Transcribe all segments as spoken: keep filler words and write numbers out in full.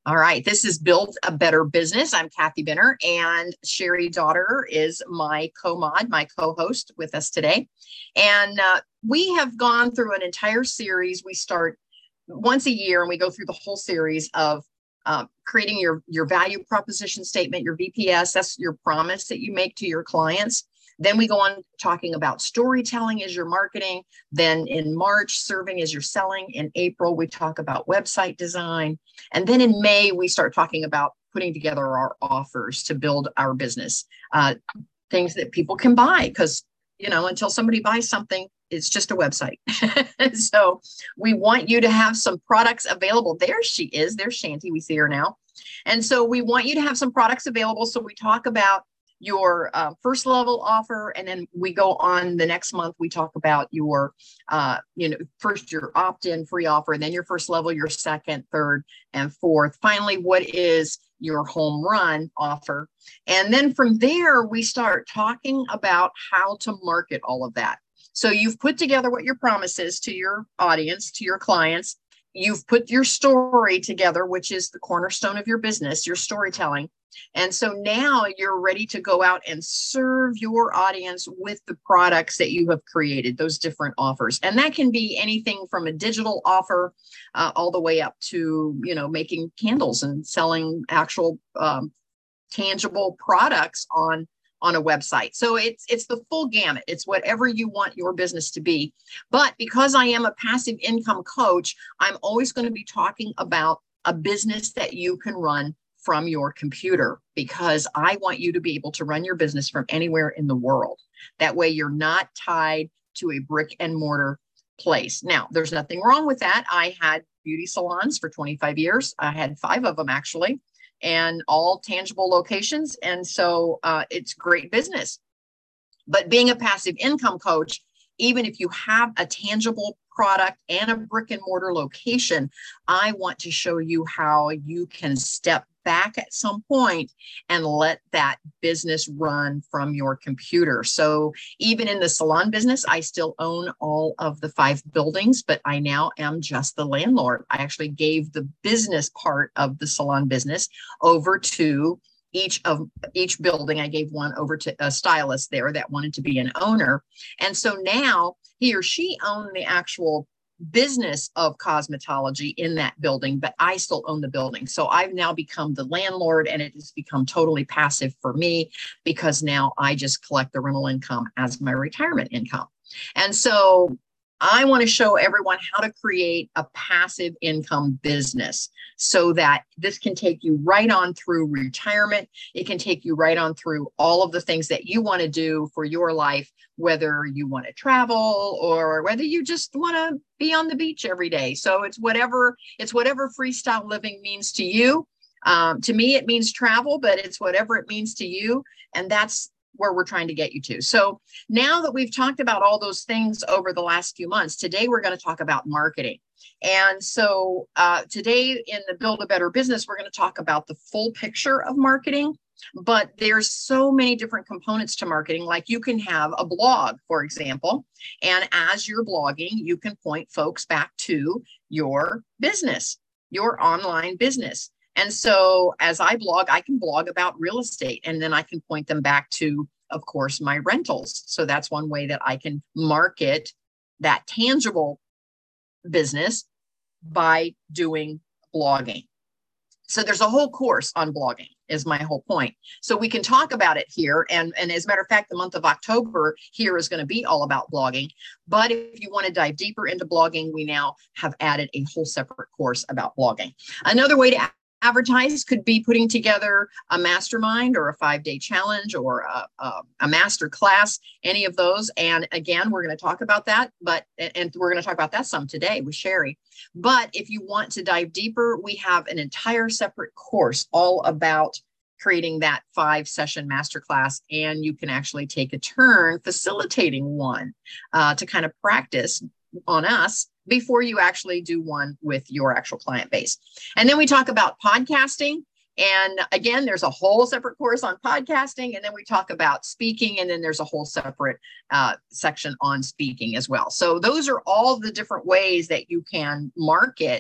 All right, this is Build a Better Business. I'm Kathy Benner, and Sherry Daughter is my co-mod, my co-host with us today. And uh, we have gone through an entire series. We start once a year, and we go through the whole series of uh, creating your, your value proposition statement, your V P S. That's your promise that you make to your clients. Then we go on talking about storytelling as your marketing. Then in March, serving as your selling. In April, we talk about website design. And then in May, we start talking about putting together our offers to build our business, uh, things that people can buy, because, you know, until somebody buys something, it's just a website. So we want you to have some products available. There she is. There's Shanti. We see her now. And so we want you to have some products available. So we talk about your uh, first level offer, and then we go on the next month. We talk about your, uh, you know, first your opt-in free offer, and then your first level, your second, third, and fourth. Finally, what is your home run offer? And then from there, we start talking about how to market all of that. So you've put together what your promise is to your audience, to your clients. You've put your story together, which is the cornerstone of your business, your storytelling. And so now you're ready to go out and serve your audience with the products that you have created, those different offers. And that can be anything from a digital offer uh, all the way up to, you know, making candles and selling actual um, tangible products on on a website. So it's it's the full gamut. It's whatever you want your business to be. But because I am a passive income coach, I'm always going to be talking about a business that you can run from your computer, because I want you to be able to run your business from anywhere in the world. That way you're not tied to a brick and mortar place. Now, there's nothing wrong with that. I had beauty salons for twenty-five years. I had five of them actually, and all tangible locations. And so uh, it's great business. But being a passive income coach, even if you have a tangible product and a brick and mortar location, I want to show you how you can step back at some point and let that business run from your computer. So even in the salon business, I still own all of the five buildings, but I now am just the landlord. I actually gave the business part of the salon business over to each of each building. I gave one over to a stylist there that wanted to be an owner. And so now he or she owned the actual business of cosmetology in that building, but I still own the building. So I've now become the landlord, and it has become totally passive for me, because now I just collect the rental income as my retirement income. And so I want to show everyone how to create a passive income business so that this can take you right on through retirement. It can take you right on through all of the things that you want to do for your life, whether you want to travel or whether you just want to be on the beach every day. So it's whatever, it's whatever freestyle living means to you. Um, to me, it means travel, but it's whatever it means to you. And that's where we're trying to get you to. So now that we've talked about all those things over the last few months, today we're going to talk about marketing. And so uh, today in the Build a Better Business, we're going to talk about the full picture of marketing. But there's so many different components to marketing. Like you can have a blog, for example, and as you're blogging, you can point folks back to your business, your online business. And so as I blog, I can blog about real estate, and then I can point them back to, of course, my rentals. So that's one way that I can market that tangible business by doing blogging. So there's a whole course on blogging is my whole point. So we can talk about it here. And, and as a matter of fact, the month of October here is going to be all about blogging. But if you want to dive deeper into blogging, we now have added a whole separate course about blogging. Another way to advertise could be putting together a mastermind or a five-day challenge or a, a, a master class, any of those. And again, we're going to talk about that, but and we're going to talk about that some today with Sherry. But if you want to dive deeper, we have an entire separate course all about creating that five session masterclass. And you can actually take a turn facilitating one uh, to kind of practice on us before you actually do one with your actual client base. And then we talk about podcasting. And again, there's a whole separate course on podcasting. And then we talk about speaking. And then there's a whole separate uh, section on speaking as well. So those are all the different ways that you can market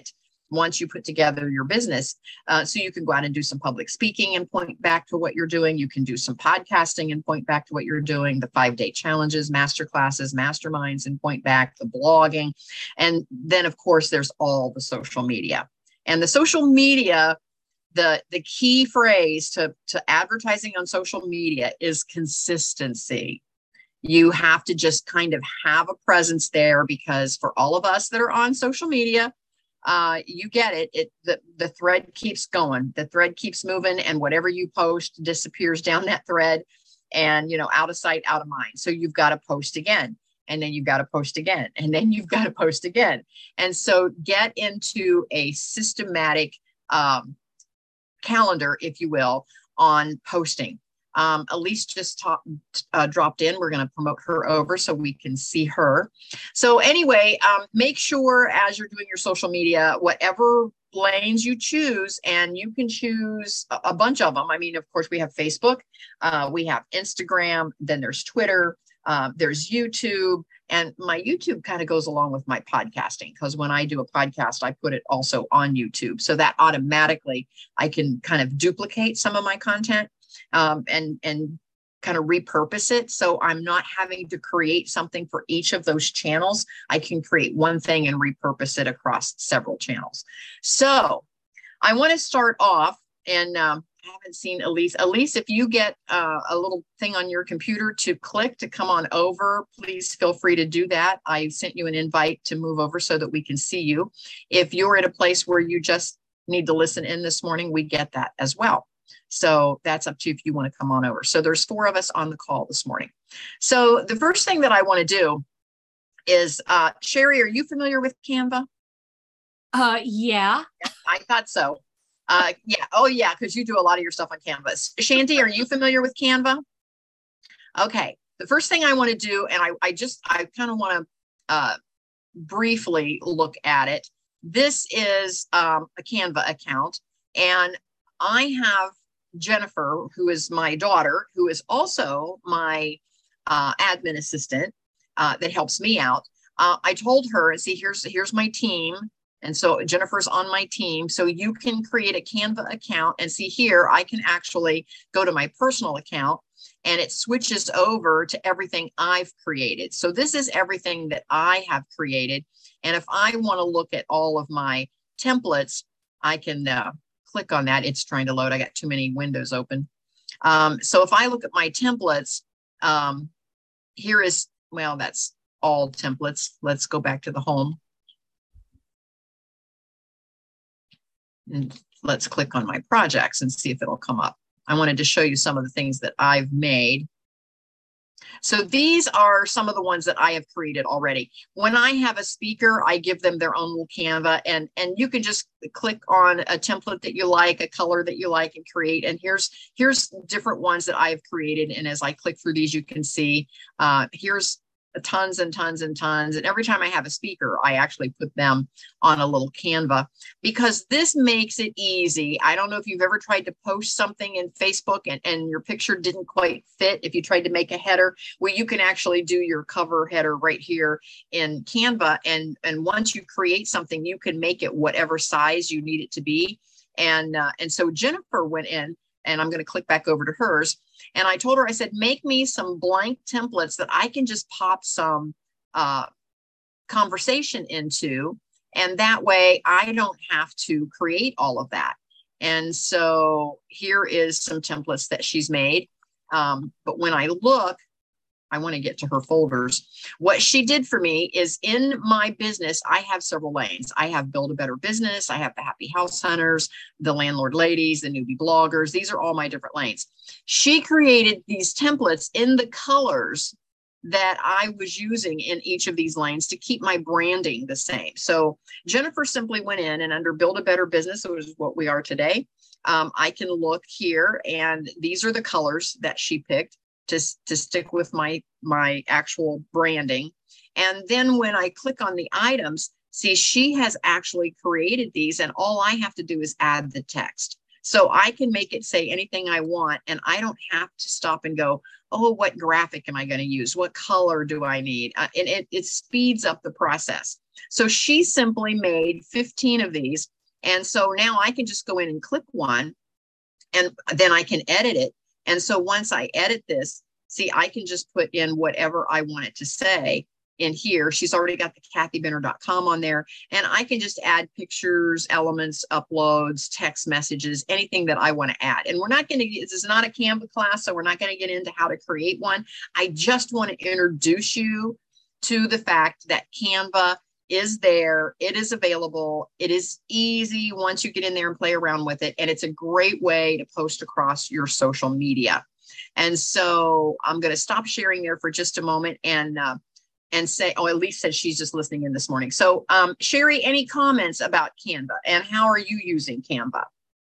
once you put together your business. Uh, so you can go out and do some public speaking and point back to what you're doing. You can do some podcasting and point back to what you're doing, the five-day challenges, master classes, masterminds, and point back, the blogging. And then, of course, there's all the social media. And the social media, the, the key phrase to, to advertising on social media is consistency. You have to just kind of have a presence there, because for all of us that are on social media, Uh, you get it. It the, the thread keeps going. The thread keeps moving, and whatever you post disappears down that thread, and, you know, out of sight, out of mind. So you've got to post again, and then you've got to post again, and then you've got to post again. And so get into a systematic um, calendar, if you will, on posting. Um, Elise just talk, uh, dropped in. We're going to promote her over so we can see her. So anyway, um, make sure as you're doing your social media, whatever lanes you choose, and you can choose a, a bunch of them. I mean, of course, we have Facebook, uh, we have Instagram, then there's Twitter, uh, there's YouTube. And my YouTube kind of goes along with my podcasting, because when I do a podcast, I put it also on YouTube. So that automatically I can kind of duplicate some of my content. Um, and, and kind of repurpose it. So I'm not having to create something for each of those channels. I can create one thing and repurpose it across several channels. So I want to start off, and um, I haven't seen Elise. Elise, if you get uh, a little thing on your computer to click to come on over, please feel free to do that. I sent you an invite to move over so that we can see you. If you're at a place where you just need to listen in this morning, we get that as well. So that's up to you if you want to come on over. So there's four of us on the call this morning. So the first thing that I want to do is, uh, Sherry, are you familiar with Canva? Uh, yeah. yeah I thought so. Uh, yeah. Oh, yeah. Because you do a lot of your stuff on Canva. Shanti, are you familiar with Canva? Okay. The first thing I want to do, and I, I just, I kind of want to uh, briefly look at it. This is um, a Canva account, and I have Jennifer, who is my daughter, who is also my uh, admin assistant uh, that helps me out. Uh, I told her, and see, here's, here's my team. And so Jennifer's on my team. So you can create a Canva account, and see here, I can actually go to my personal account, and it switches over to everything I've created. So this is everything that I have created. And if I want to look at all of my templates, I can uh, click on that. It's trying to load. I got too many windows open. Um, so if I look at my templates, um, here is, well, that's all templates. Let's go back to the home. And let's click on my projects and see if it'll come up. I wanted to show you some of the things that I've made. So these are some of the ones that I have created already. When I have a speaker, I give them their own little Canva, and, and you can just click on a template that you like, a color that you like, and create. And here's, here's different ones that I've created. And as I click through these, you can see uh, here's tons and tons and tons. And every time I have a speaker, I actually put them on a little Canva, because this makes it easy. I don't know if you've ever tried to post something in Facebook and, and your picture didn't quite fit. If you tried to make a header, well, you can actually do your cover header right here in Canva. And, and once you create something, you can make it whatever size you need it to be. And, uh, and so Jennifer went in, and I'm going to click back over to hers. And I told her, I said, make me some blank templates that I can just pop some uh, conversation into. And that way I don't have to create all of that. And so here is some templates that she's made. Um, but when I look, I want to get to her folders. What she did for me is, in my business, I have several lanes. I have Build a Better Business. I have the Happy House Hunters, the Landlord Ladies, the Newbie Bloggers. These are all my different lanes. She created these templates in the colors that I was using in each of these lanes to keep my branding the same. So Jennifer simply went in, and under Build a Better Business, which is what we are today, um, I can look here, and these are the colors that she picked to, to stick with my, my actual branding. And then when I click on the items, see, she has actually created these, and all I have to do is add the text. So I can make it say anything I want, and I don't have to stop and go, oh, what graphic am I going to use? What color do I need? Uh, and it, it speeds up the process. So she simply made fifteen of these. And so now I can just go in and click one, and then I can edit it. And so once I edit this, see, I can just put in whatever I want it to say in here. She's already got the Kathy Benner dot com on there, and I can just add pictures, elements, uploads, text messages, anything that I want to add. And we're not going to, this is not a Canva class, so we're not going to get into how to create one. I just want to introduce you to the fact that Canva is there. It is available. It is easy once you get in there and play around with it. And it's a great way to post across your social media. And so I'm going to stop sharing there for just a moment and, uh, and say, oh, Elise said she's just listening in this morning. So um, Sherry, any comments about Canva and how are you using Canva?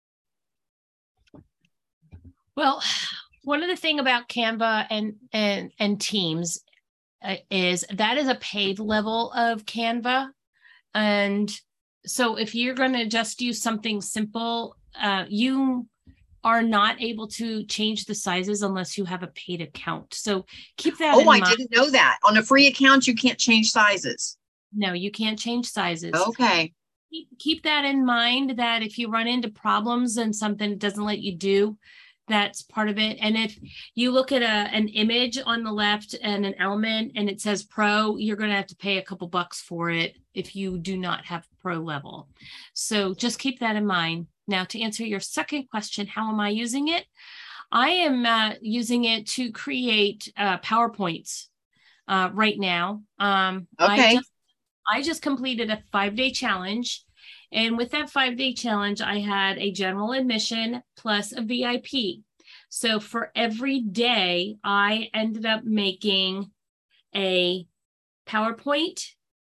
Well, one of the thing about Canva and, and, and Teams uh, is that is a paid level of Canva. And so if you're going to just use something simple, uh, you are not able to change the sizes unless you have a paid account. So keep that Oh, in I mind. didn't know that. On a free account, you can't change sizes. No, you can't change sizes. Okay. Keep, keep that in mind, that if you run into problems and something doesn't let you do, that's part of it. And if you look at a, an image on the left and an element and it says pro, you're going to have to pay a couple bucks for it if you do not have pro level. So just keep that in mind. Now, to answer your second question, how am I using it? I am uh, using it to create uh, PowerPoints uh, right now. Um, Okay. I just, I just completed a five-day challenge. And with that five-day challenge, I had a general admission plus a V I P. So for every day, I ended up making a PowerPoint,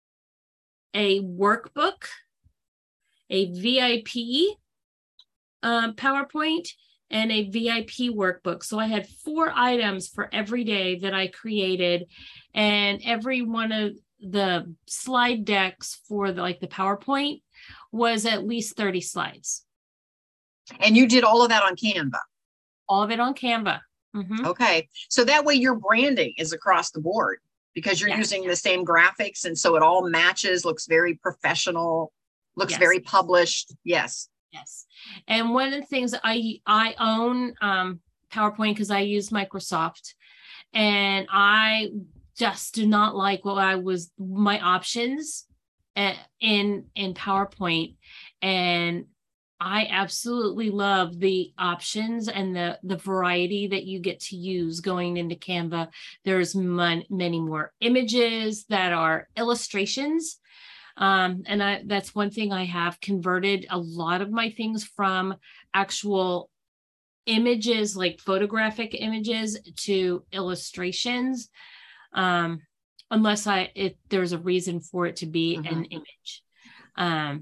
a workbook, a V I P um, PowerPoint, and a V I P workbook. So I had four items for every day that I created, and every one of the slide decks for the, like the PowerPoint was at least thirty slides. And you did all of that on Canva? All of it on Canva. Mm-hmm. Okay. So that way your branding is across the board because you're Yes. using the same graphics. And so it all matches, looks very professional, looks Yes. very published. Yes. Yes. And one of the things I, I own um, PowerPoint because I use Microsoft, and I just do not like what I was, my options in, in PowerPoint. And I absolutely love the options and the, the variety that you get to use going into Canva. There's mon- many more images that are illustrations. Um, and I, that's one thing I have converted a lot of my things from actual images, like photographic images, to illustrations. Um, unless I, if there's a reason for it to be mm-hmm. an image. Um,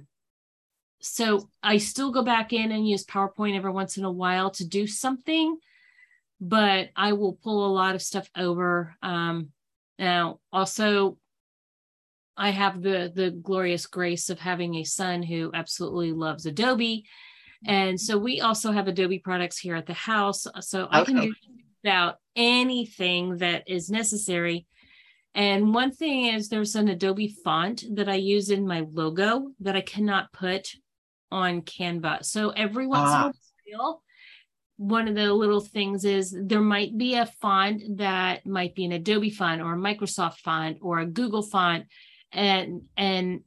so I still go back in and use PowerPoint every once in a while to do something, but I will pull a lot of stuff over. Um, now, also, I have the, the glorious grace of having a son who absolutely loves Adobe. And so we also have Adobe products here at the house. So okay. I can do about anything that is necessary. And one thing is there's an Adobe font that I use in my logo that I cannot put on Canva. So every once ah. in a while, one of the little things is there might be a font that might be an Adobe font or a Microsoft font or a Google font. And, and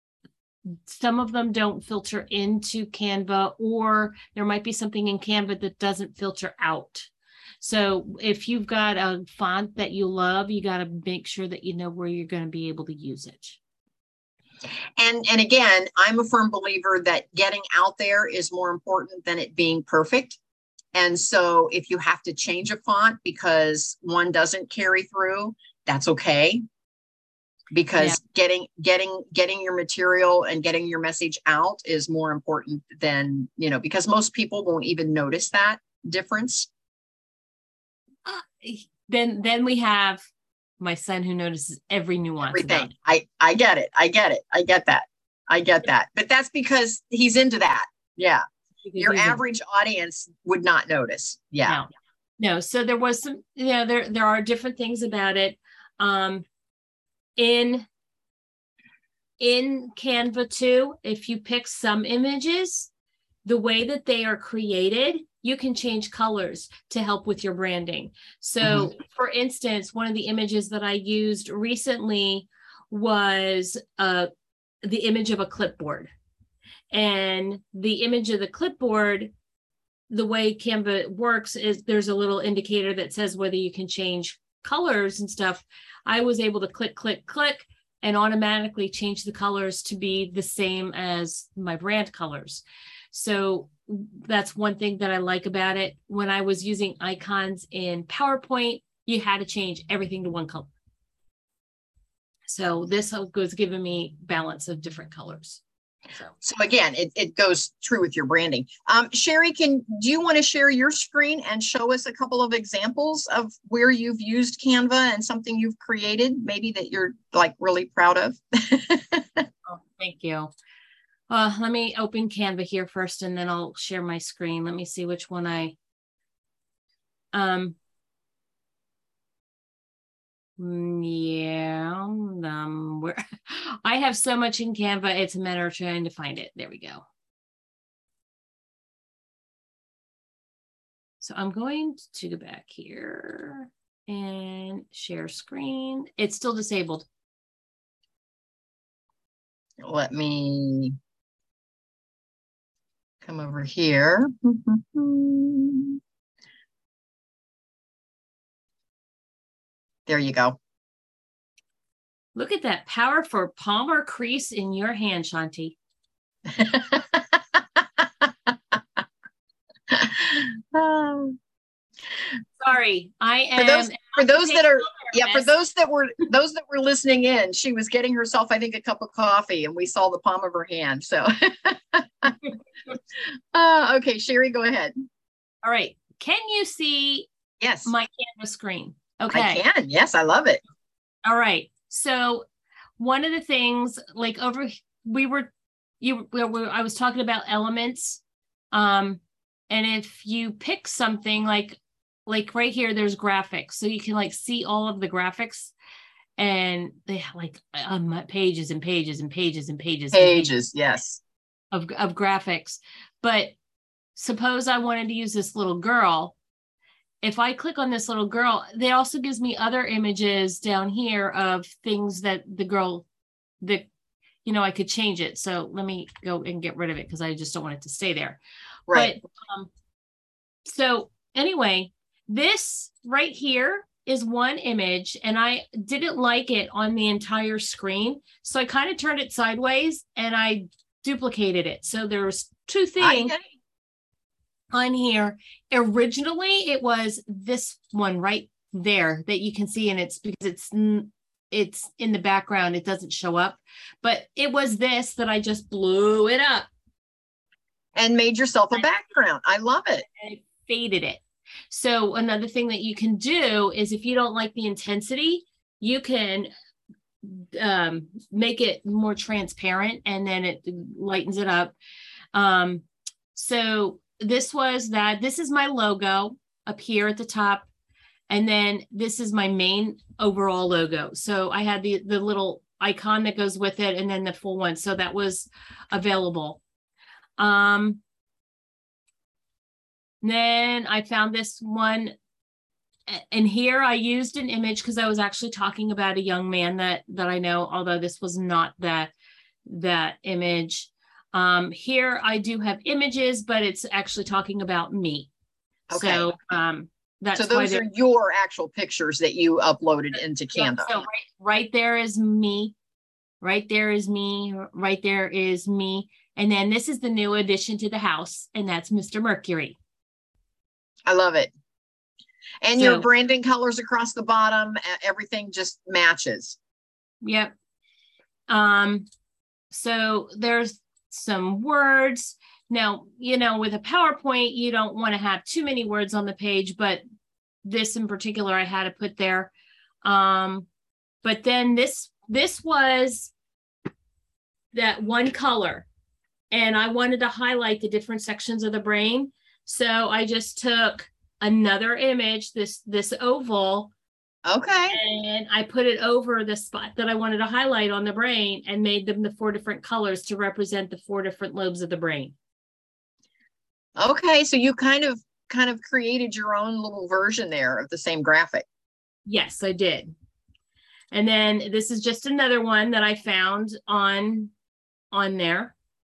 some of them don't filter into Canva, or there might be something in Canva that doesn't filter out. So if you've got a font that you love, you got to make sure that you know where you're going to be able to use it. And, and again, I'm a firm believer that getting out there is more important than it being perfect. And so if you have to change a font because one doesn't carry through, that's okay. Because yeah. getting getting getting your material and getting your message out is more important than, you know, because most people won't even notice that difference. Uh, then then we have my son who notices every nuance. Everything. I, I get it. I get it. I get that. I get that. But that's because he's into that. Yeah. Because your average in- audience would not notice. Yeah. No. no. So there was some, you know, there, there are different things about it. Um, in in Canva too, if you pick some images, the way that they are created, you can change colors to help with your branding. So mm-hmm. for instance, one of the images that I used recently was uh, the image of a clipboard. And the image of the clipboard, the way Canva works is there's a little indicator that says whether you can change colors and stuff. I was able to click, click, click, and automatically change the colors to be the same as my brand colors. So that's one thing that I like about it. When I was using icons in PowerPoint, you had to change everything to one color. So this was giving me balance of different colors. So, so again, it, it goes true with your branding. Um, Sherry, can do you want to share your screen and show us a couple of examples of where you've used Canva and something you've created, maybe that you're like really proud of? Oh, thank you. Uh, let me open Canva here first, and then I'll share my screen. Let me see which one I, um, yeah, um, where I have so much in Canva, it's a matter of trying to find it. There we go. So I'm going to go back here and share screen. It's still disabled. Let me come over here. There you go. Look at that power for palmar crease in your hand, Shanti. um, Sorry, I am. For those, for those that are, yeah, for those that were, those that were listening in, she was getting herself, I think, a cup of coffee, and we saw the palm of her hand. So, uh, okay, Sherry, go ahead. All right. Can you see? Yes. My Canva screen. Okay. I can. Yes, I love it. All right. So one of the things, like over, we were, you, we were, I was talking about elements. Um, and if you pick something like, like right here, there's graphics. So you can like see all of the graphics, and they have like um, pages and pages and pages and pages. Pages, and pages yes. Of, of graphics. But suppose I wanted to use this little girl. If I click on this little girl, it also gives me other images down here of things that the girl, that, you know, I could change it. So let me go and get rid of it because I just don't want it to stay there. Right. But, um, so anyway, this right here is one image, and I didn't like it on the entire screen. So I kind of turned it sideways and I duplicated it. So there's two things. I, on here. Originally it was this one right there that you can see, and it's because it's it's in the background, it doesn't show up, but it was this that I just blew it up and made yourself a background. I love it. And I faded it. So another thing that you can do is, if you don't like the intensity, you can um make it more transparent, and then it lightens it up. Um so this was that. This is my logo up here at the top. And then this is my main overall logo. So I had the, the little icon that goes with it, and then the full one. So that was available. Um, then I found this one. And here I used an image because I was actually talking about a young man that, that I know, although this was not that, that image. Um, here I do have images, but it's actually talking about me. Okay. So um, that's so those are your actual pictures that you uploaded into Canva. So right, right there is me. Right there is me. Right there is me. And then this is the new addition to the house, and that's Mister Mercury. I love it. And so, your branding colors across the bottom, everything just matches. Yep. Um, so there's some words. Now, you know, with a PowerPoint, you don't want to have too many words on the page, but this in particular, I had to put there. Um, but then this, this was that one color, and I wanted to highlight the different sections of the brain. So I just took another image, this, this oval, Okay. And I put it over the spot that I wanted to highlight on the brain and made them the four different colors to represent the four different lobes of the brain. Okay. So you kind of kind of created your own little version there of the same graphic. Yes, I did. And then this is just another one that I found on on there.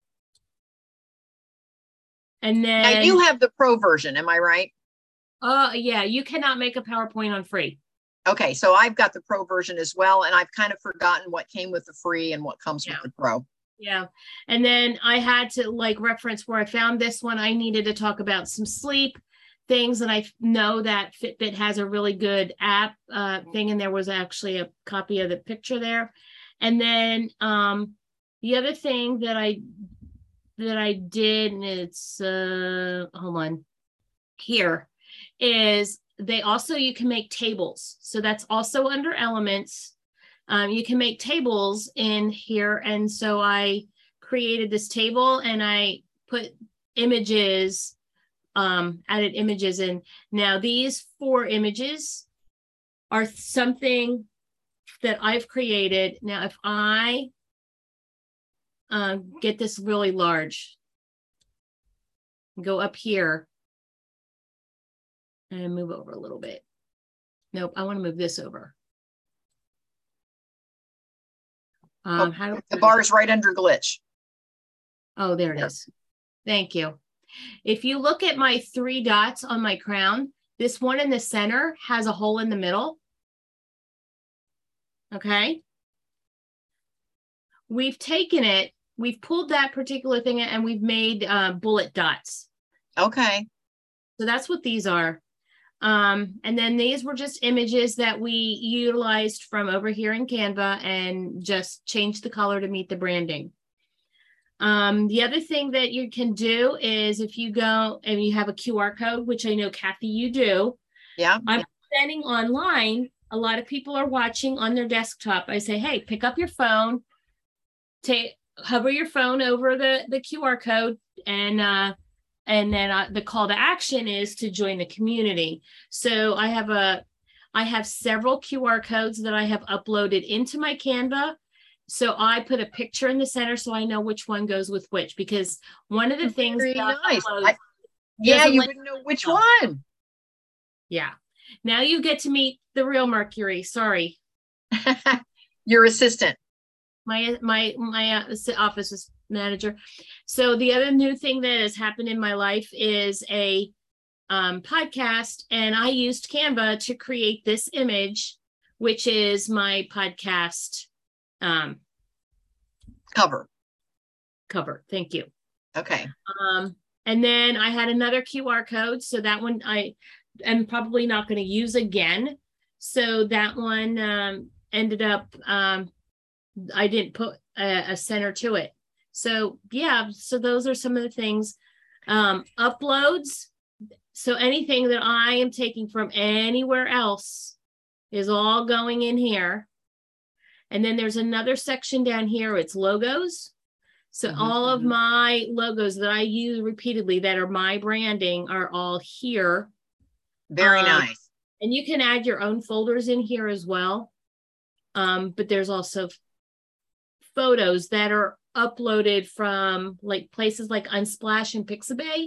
And then now you have the pro version, am I right? Oh, uh, yeah, you cannot make a PowerPoint on free. Okay, so I've got the pro version as well, and I've kind of forgotten what came with the free and what comes yeah. with the pro. Yeah. And then I had to like reference where I found this one. I needed to talk about some sleep things, and I know that Fitbit has a really good app uh, thing, and there was actually a copy of the picture there. And then um, the other thing that I that I did, and it's uh, hold on here, is they also, you can make tables. So that's also under elements. Um, you can make tables in here. And so I created this table and I put images, um, added images in. Now these four images are something that I've created. Now, if I uh, get this really large, go up here, and move over a little bit. Nope, I want to move this over. Um, oh, how do the bar is right under glitch. Oh, there it there. is. Thank you. If you look at my three dots on my crown, this one in the center has a hole in the middle. Okay. We've taken it, we've pulled that particular thing and we've made uh, bullet dots. Okay. So that's what these are. Um, and then these were just images that we utilized from over here in Canva and just changed the color to meet the branding. Um, the other thing that you can do is if you go and you have a Q R code, which I know, Kathy, you do. Yeah. I'm presenting online. A lot of people are watching on their desktop. I say, hey, pick up your phone, take, hover your phone over the, the Q R code, and uh, And then uh, the call to action is to join the community. So I have a, I have several Q R codes that I have uploaded into my Canva. So I put a picture in the center so I know which one goes with which, because one of the things Very that nice. uploads, I, yeah, you like, wouldn't know which one. Yeah. Now you get to meet the real Mercury. Sorry. Your assistant. My my my uh, office manager. So the other new thing that has happened in my life is a um, podcast, and I used Canva to create this image, which is my podcast um, cover. Cover. Thank you. Okay. Um, and then I had another Q R code, so that one I am probably not going to use again. So that one um, ended up. Um, I didn't put a, a center to it. So yeah, so those are some of the things. Um, uploads. So anything that I am taking from anywhere else is all going in here. And then there's another section down here, it's logos. So mm-hmm. all of my logos that I use repeatedly that are my branding are all here. Very um, nice. And you can add your own folders in here as well. Um, but there's also photos that are uploaded from like places like Unsplash and Pixabay.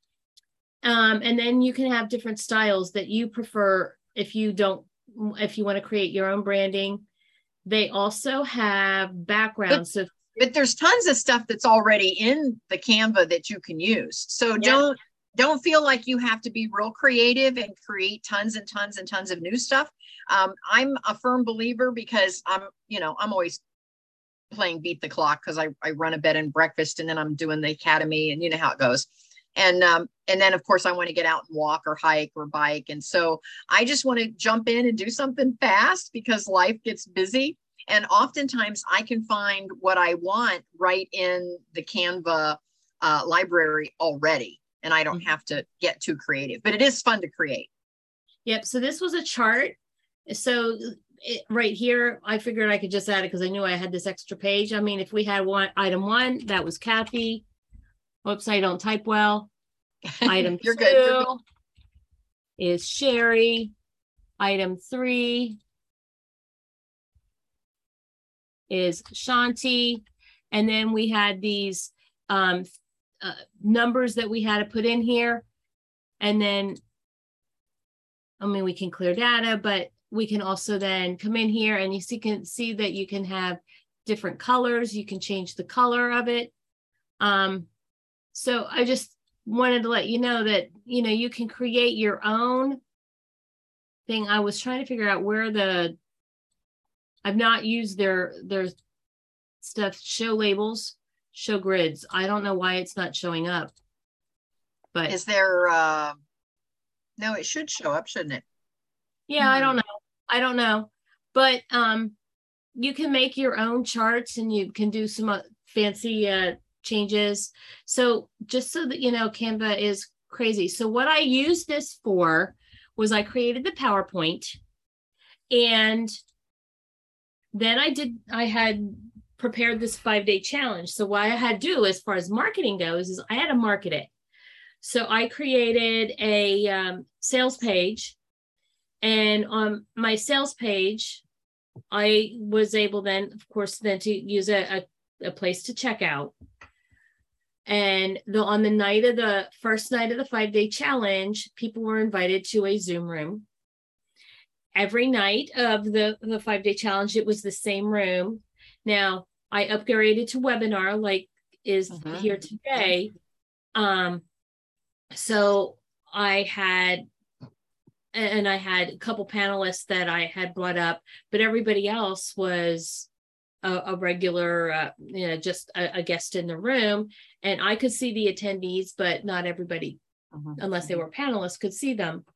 Um, and then you can have different styles that you prefer if you don't, if you want to create your own branding. They also have backgrounds. But, so, but there's tons of stuff that's already in the Canva that you can use. So yeah. don't don't feel like you have to be real creative and create tons and tons and tons of new stuff. Um, I'm a firm believer because I'm, you know, I'm always playing beat the clock because I, I run a bed and breakfast and then I'm doing the academy and you know how it goes. And um, and then, of course, I want to get out and walk or hike or bike. And so I just want to jump in and do something fast because life gets busy. And oftentimes I can find what I want right in the Canva uh, library already. And I don't have to get too creative, but it is fun to create. Yep. So this was a chart. So it, right here, I figured I could just add it because I knew I had this extra page. I mean, if we had one item one, that was Kathy. Whoops, I don't type well. Item You're two good. You're good. is Sherry. Item three is Shanti. And then we had these um, uh, numbers that we had to put in here. And then, I mean, we can clear data, but we can also then come in here and you see, can see that you can have different colors. You can change the color of it. Um, so I just wanted to let you know that, you know, you can create your own thing. I was trying to figure out where the, I've not used their, their stuff, show labels, show grids. I don't know why it's not showing up. But is there, uh, no, it should show up, shouldn't it? Yeah, hmm. I don't know. I don't know. But um, you can make your own charts and you can do some uh, fancy uh, changes. So just so that you know, Canva is crazy. So what I used this for was I created the PowerPoint, and then I did, I had prepared this five-day challenge. So what I had to do as far as marketing goes is I had to market it. So I created a um, sales page, and on my sales page, I was able then, of course, then to use a, a, a place to check out. And the, on the night of the first night of the five-day challenge, people were invited to a Zoom room. Every night of the, the five-day challenge, it was the same room. Now, I upgraded to webinar like is mm-hmm. here today. Um, so I had, and I had a couple panelists that I had brought up, but everybody else was a, a regular, uh, you know, just a, a guest in the room. And I could see the attendees, but not everybody, mm-hmm. unless they were panelists, could see them.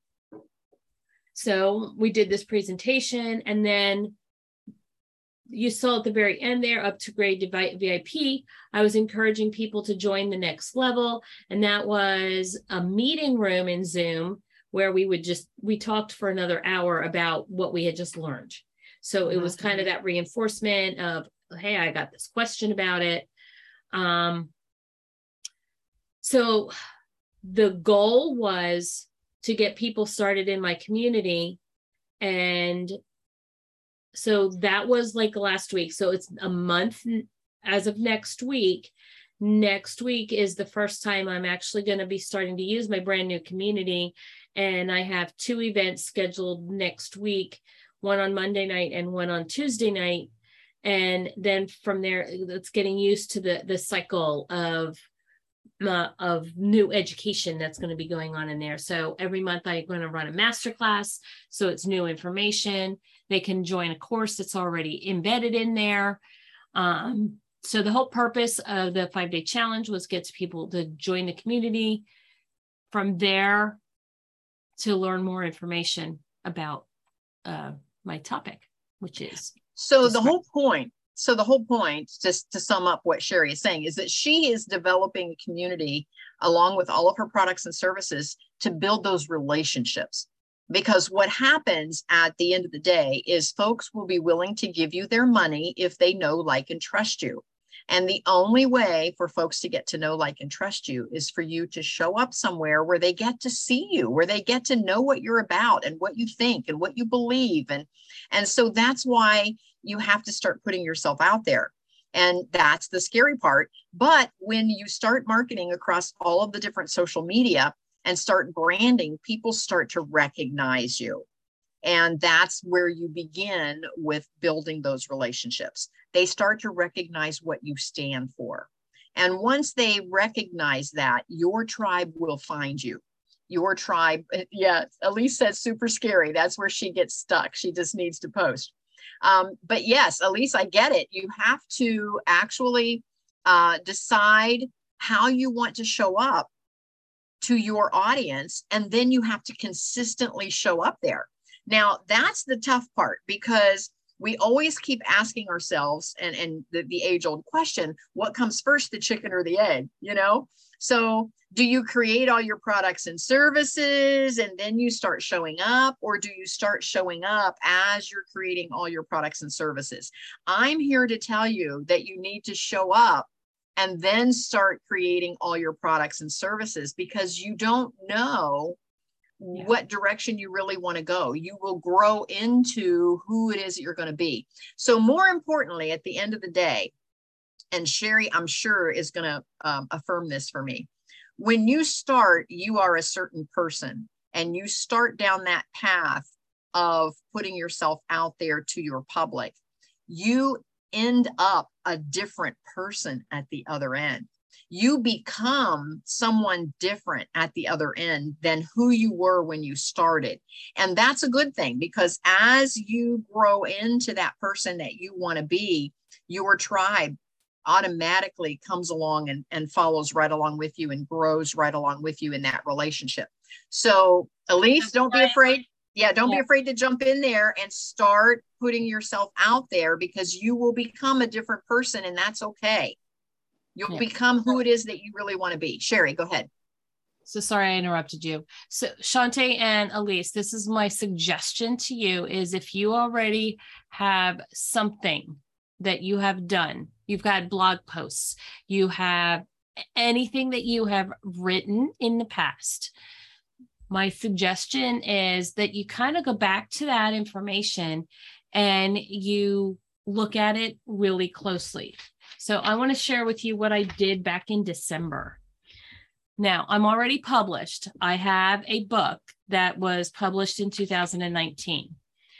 So we did this presentation, and then you saw at the very end there, up to grade V I P, I was encouraging people to join the next level. And that was a meeting room in Zoom where we would just, we talked for another hour about what we had just learned. So it was kind of that reinforcement of, hey, I got this question about it. Um, so the goal was to get people started in my community. And so that was like last week. So it's a month as of next week. Next week is the first time I'm actually going to be starting to use my brand new community. And I have two events scheduled next week, one on Monday night and one on Tuesday night. And then from there, it's getting used to the, the cycle of Uh, of new education that's going to be going on in there. So every month I'm going to run a masterclass. So it's new information. They can join a course that's already embedded in there. Um, so the whole purpose of the five-day challenge was get people to join the community. From there, to learn more information about uh, my topic, which is so the whole point. So the whole point, just to sum up what Sherry is saying, is that she is developing a community along with all of her products and services to build those relationships. Because what happens at the end of the day is folks will be willing to give you their money if they know, like, and trust you. And the only way for folks to get to know, like, and trust you is for you to show up somewhere where they get to see you, where they get to know what you're about and what you think and what you believe. And, and so that's why you have to start putting yourself out there. And that's the scary part. But when you start marketing across all of the different social media and start branding, people start to recognize you. And that's where you begin with building those relationships. They start to recognize what you stand for. And once they recognize that, your tribe will find you. Your tribe, yeah, Elise says super scary. That's where she gets stuck. She just needs to post. Um, but yes, Elise, I get it. You have to actually uh, decide how you want to show up to your audience, and then you have to consistently show up there. Now, that's the tough part, because we always keep asking ourselves, and, and the, the age-old question, what comes first, the chicken or the egg, you know? So do you create all your products and services and then you start showing up, or do you start showing up as you're creating all your products and services? I'm here to tell you that you need to show up and then start creating all your products and services, because you don't know yeah. what direction you really want to go. You will grow into who it is that you're going to be. So more importantly, at the end of the day, and Sherry, I'm sure, is going to um, affirm this for me. When you start, you are a certain person, and you start down that path of putting yourself out there to your public, you end up a different person at the other end. You become someone different at the other end than who you were when you started. And that's a good thing, because as you grow into that person that you want to be, your tribe automatically comes along and, and follows right along with you and grows right along with you in that relationship. So Elise, don't be afraid. Yeah, don't yeah. be afraid to jump in there and start putting yourself out there, because you will become a different person, and that's okay. You'll yeah. become who it is that you really want to be. Sherry, go ahead. So sorry I interrupted you. So Shante and Elise, this is my suggestion to you, is if you already have something that you have done, you've got blog posts, you have anything that you have written in the past, my suggestion is that you kind of go back to that information and you look at it really closely. So I want to share with you what I did back in December. Now, I'm already published. I have a book that was published in two thousand nineteen.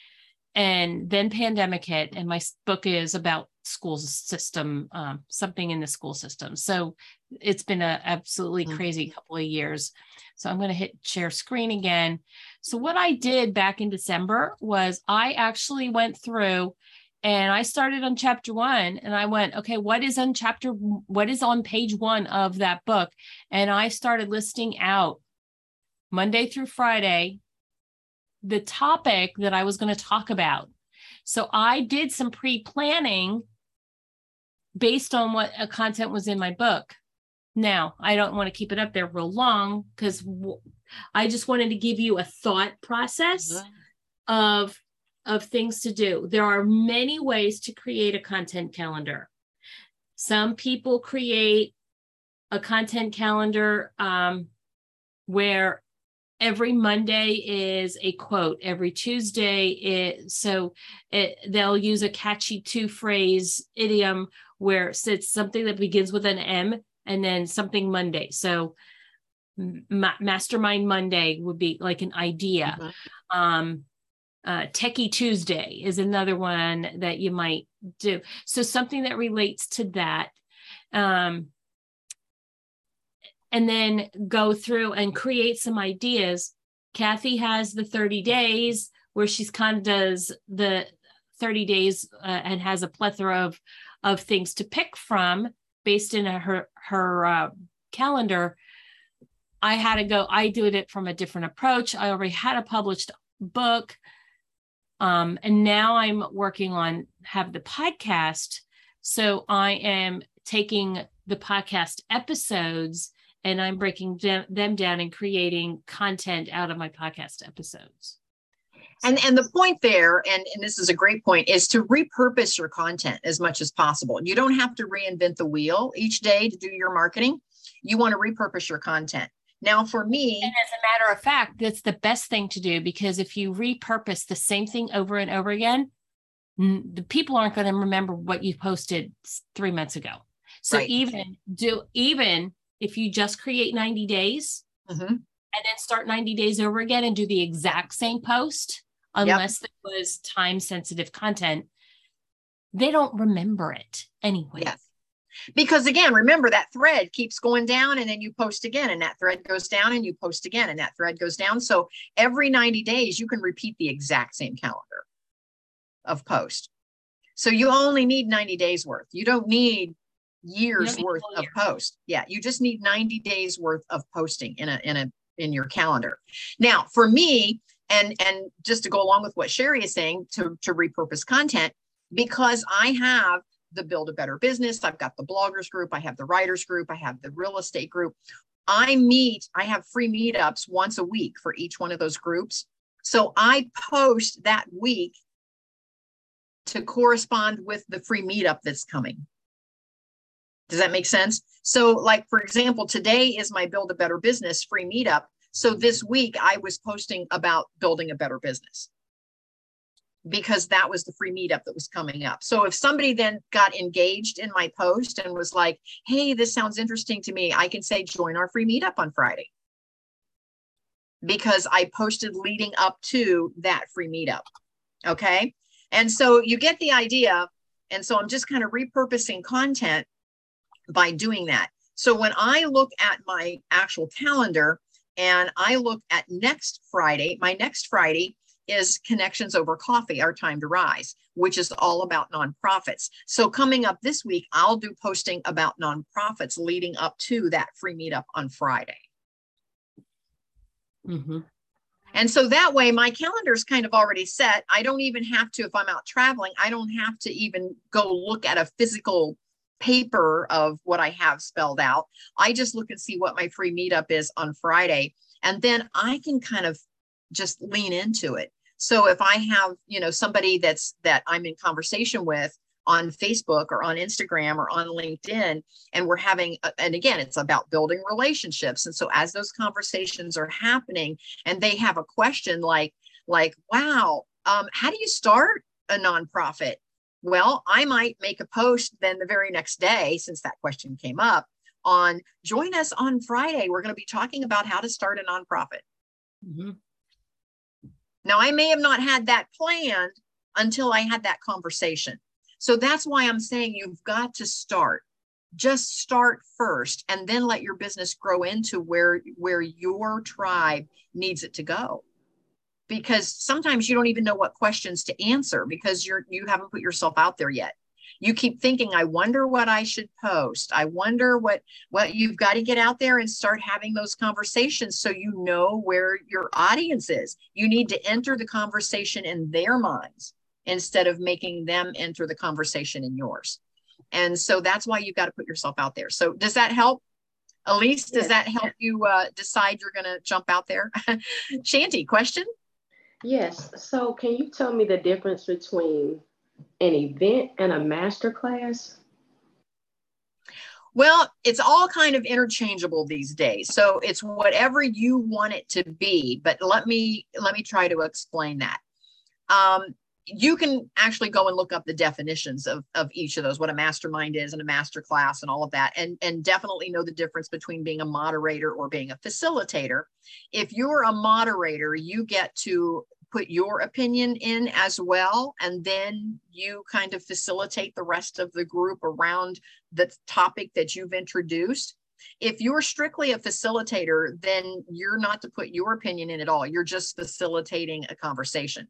And then pandemic hit, and my book is about school system, um, something in the school system. So it's been an absolutely crazy couple of years. So I'm going to hit share screen again. So what I did back in December was I actually went through and I started on chapter one, and I went, okay, what is on chapter, what is on page one of that book? And I started listing out Monday through Friday the topic that I was going to talk about. So I did some pre-planning based on what uh, content was in my book. Now, I don't want to keep it up there real long, because w- I just wanted to give you a thought process mm-hmm. of, of things to do. There are many ways to create a content calendar. Some people create a content calendar um, where every Monday is a quote. Every Tuesday is, so it, they'll use a catchy two-phrase idiom where it's something that begins with an M and then something Monday. So ma- Mastermind Monday would be like an idea. Mm-hmm. Um, uh, Techie Tuesday is another one that you might do. So something that relates to that. Um, and then go through and create some ideas. Kathy has the thirty days where she's kind of does the thirty days uh, and has a plethora of, of things to pick from based in her, her uh, calendar. I had to go, I did it from a different approach. I already had a published book. Um, and now I'm working on have the podcast. So I am taking the podcast episodes and I'm breaking them, them down and creating content out of my podcast episodes. And and the point there, and, and this is a great point, is to repurpose your content as much as possible. You don't have to reinvent the wheel each day to do your marketing. You want to repurpose your content. Now, for me, and as a matter of fact, that's the best thing to do, because if you repurpose the same thing over and over again, the people aren't going to remember what you posted three months ago. So right. even do even if you just create ninety days mm-hmm. and then start ninety days over again and do the exact same post, unless yep. it was time sensitive content, they don't remember it anyway. Yes. Because again, remember that thread keeps going down and then you post again, and that thread goes down and you post again, and that thread goes down. So every ninety days you can repeat the exact same calendar of post. So you only need ninety days worth. You don't need years don't worth of year. post. Yeah. You just need ninety days worth of posting in a, in a, in your calendar. Now for me, and, and just to go along with what Sherry is saying, to, to repurpose content, because I have the Build a Better Business, I've got the bloggers group, I have the writers group, I have the real estate group. I meet, I have free meetups once a week for each one of those groups. So I post that week to correspond with the free meetup that's coming. Does that make sense? So like, for example, today is my Build a Better Business free meetup. So this week I was posting about building a better business because that was the free meetup that was coming up. So if somebody then got engaged in my post and was like, hey, this sounds interesting to me, I can say, join our free meetup on Friday, because I posted leading up to that free meetup. Okay. And so you get the idea. And so I'm just kind of repurposing content by doing that. So when I look at my actual calendar and I look at next Friday, my next Friday is Connections Over Coffee, Our Time to Rise, which is all about nonprofits. So coming up this week, I'll do posting about nonprofits leading up to that free meetup on Friday. Mm-hmm. And so that way my calendar is kind of already set. I don't even have to, if I'm out traveling, I don't have to even go look at a physical paper of what I have spelled out. I just look and see what my free meetup is on Friday. And then I can kind of just lean into it. So if I have, you know, somebody that's that I'm in conversation with on Facebook or on Instagram or on LinkedIn, and we're having, and again, it's about building relationships. And so as those conversations are happening and they have a question like, like, wow, um, how do you start a nonprofit? Well, I might make a post then the very next day, since that question came up, on join us on Friday. We're going to be talking about how to start a nonprofit. Mm-hmm. Now, I may have not had that planned until I had that conversation. So that's why I'm saying you've got to start. Just start first and then let your business grow into where, where your tribe needs it to go. Because sometimes you don't even know what questions to answer because you're, you haven't put yourself out there yet. You keep thinking, I wonder what I should post. I wonder what, what you've got to get out there and start having those conversations so you know where your audience is. You need to enter the conversation in their minds instead of making them enter the conversation in yours. And so that's why you've got to put yourself out there. So does that help? Elise, does Yes. that help you uh, decide you're going to jump out there? Shanti, question? Yes. So can you tell me the difference between an event and a master class? Well, it's all kind of interchangeable these days. So it's whatever you want it to be. But let me let me try to explain that. Um, you can actually go and look up the definitions of, of each of those, what a mastermind is and a master class and all of that, and, and definitely know the difference between being a moderator or being a facilitator. If you're a moderator, you get to put your opinion in as well, and then you kind of facilitate the rest of the group around the topic that you've introduced. If you're strictly a facilitator, then you're not to put your opinion in at all. You're just facilitating a conversation.